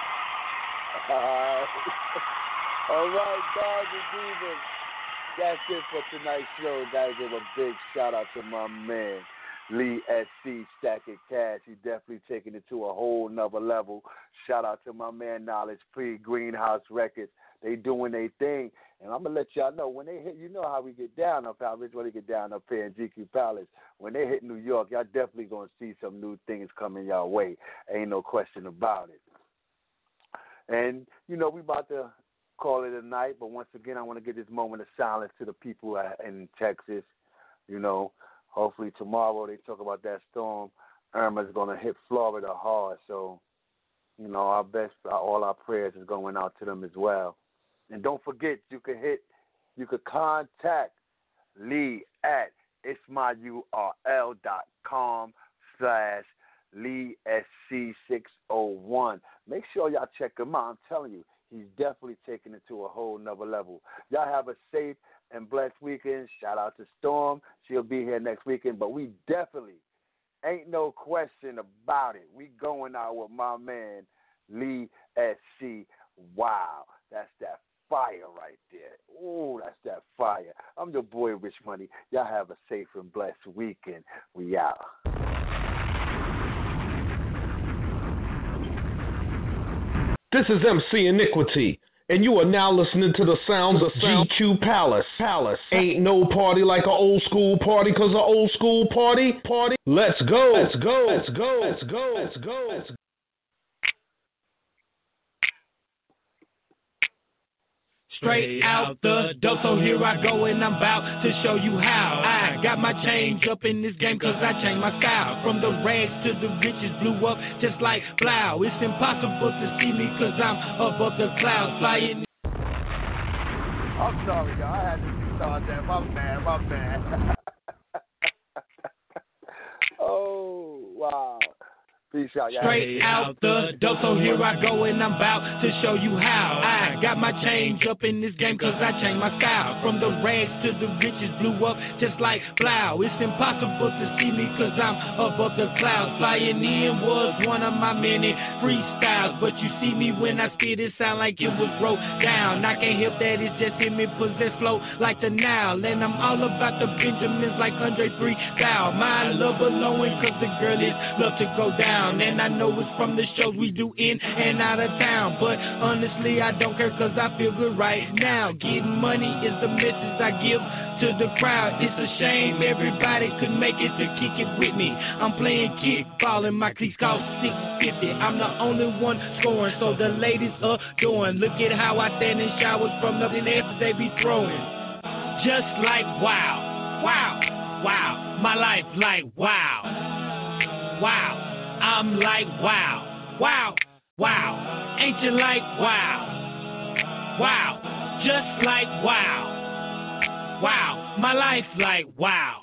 All right, guys and divas. That's it for tonight's show. Gotta give a big shout out to my man, Lee SC Stacking Cash. He definitely taking it to a whole nother level. Shout out to my man Knowledge P, Greenhouse Records. They doing their thing. And I'm going to let y'all know, when they hit, you know how we get down up here, how Rich Money get down up here in GQ Palace. When they hit New York, y'all definitely going to see some new things coming y'all way. Ain't no question about it. And, you know, we about to call it a night, but once again, I want to give this moment of silence to the people in Texas. You know, hopefully tomorrow they talk about that storm. Irma's going to hit Florida hard. So, you know, all our prayers is going out to them as well. And don't forget, you could contact Lee at ismyurl.com/LeeSC601. Make sure y'all check him out. I'm telling you, he's definitely taking it to a whole nother level. Y'all have a safe and blessed weekend. Shout out to Storm. She'll be here next weekend. But we definitely, ain't no question about it, we going out with my man, Lee SC. Wow, that's that fire right there. Ooh, that's that fire. I'm your boy, Rich Money. Y'all have a safe and blessed weekend. We out. This is MC Iniquity, and you are now listening to the sounds of GQ Palace. Ain't no party like an old school party, 'cause an old school party. Let's go. straight out the dope. So here I go and I'm about to show you how. I got my change up in this game cause I changed my style. From the rags to the riches, blew up just like Blau. It's impossible to see me cause I'm above the clouds. Flying. I'm sorry, y'all. I had to start that. My bad. Oh, wow. Peace out, y'all. Straight out the dope, so here I go and I'm about to show you how. I got my change up in this game cause I changed my style. From the rags to the riches, blew up just like Blau. It's impossible to see me cause I'm above the clouds. Flying in was one of my many freestyles, but you see me when I spit, it sound like it was wrote down. I can't help that, it's just him, it possess flow like the Nile. And I'm all about the Benjamins like Andre 3000. My love alone cause the girl is love to go down. And I know it's from the shows we do in and out of town, but honestly I don't care cause I feel good right now. Getting money is the message I give to the crowd. It's a shame everybody could make it to kick it with me. I'm playing kickball and my cleats cost $6.50. I'm the only one scoring, so the ladies adoring. Look at how I stand in showers from nothing after they be throwing. Just like wow, wow, wow. My life like wow, wow. I'm like wow, wow, wow. Ain't you like wow, wow. Just like wow, wow. My life like wow,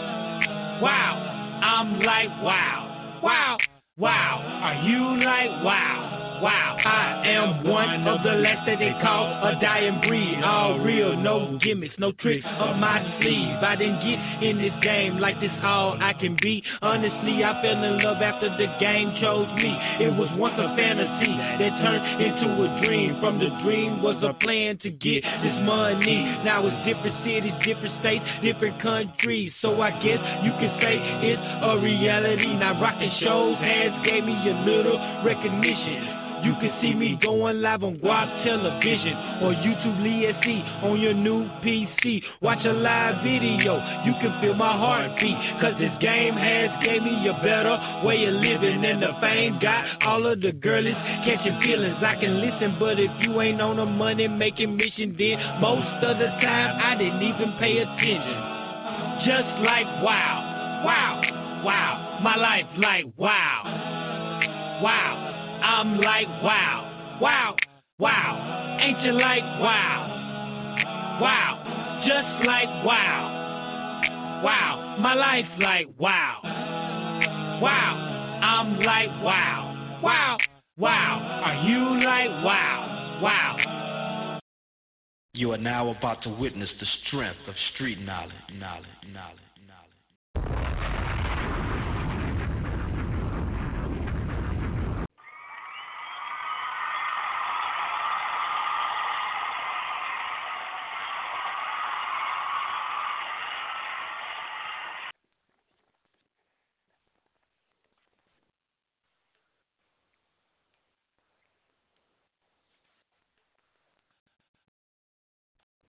wow. I'm like wow, wow, wow. Are you like wow, wow? I am one of the last that they call a dying breed. All real, no gimmicks, no tricks up my sleeve. I didn't get in this game like this all I can be. Honestly, I fell in love after the game chose me. It was once a fantasy that turned into a dream. From the dream was a plan to get this money. Now it's different cities, different states, different countries. So I guess you can say it's a reality. Now rocking shows has gave me a little recognition. You can see me going live on Guap Television or YouTube LSC on your new PC. Watch a live video, you can feel my heartbeat. Cause this game has gave me a better way of living. And the fame got all of the girlies catching feelings. I can listen, but if you ain't on a money making mission, then most of the time I didn't even pay attention. Just like wow, wow, wow. My life like wow, wow. I'm like wow, wow, wow. Ain't you like wow, wow. Just like wow, wow. My life like wow, wow. I'm like wow, wow, wow. Are you like wow, wow? You are now about to witness the strength of street knowledge.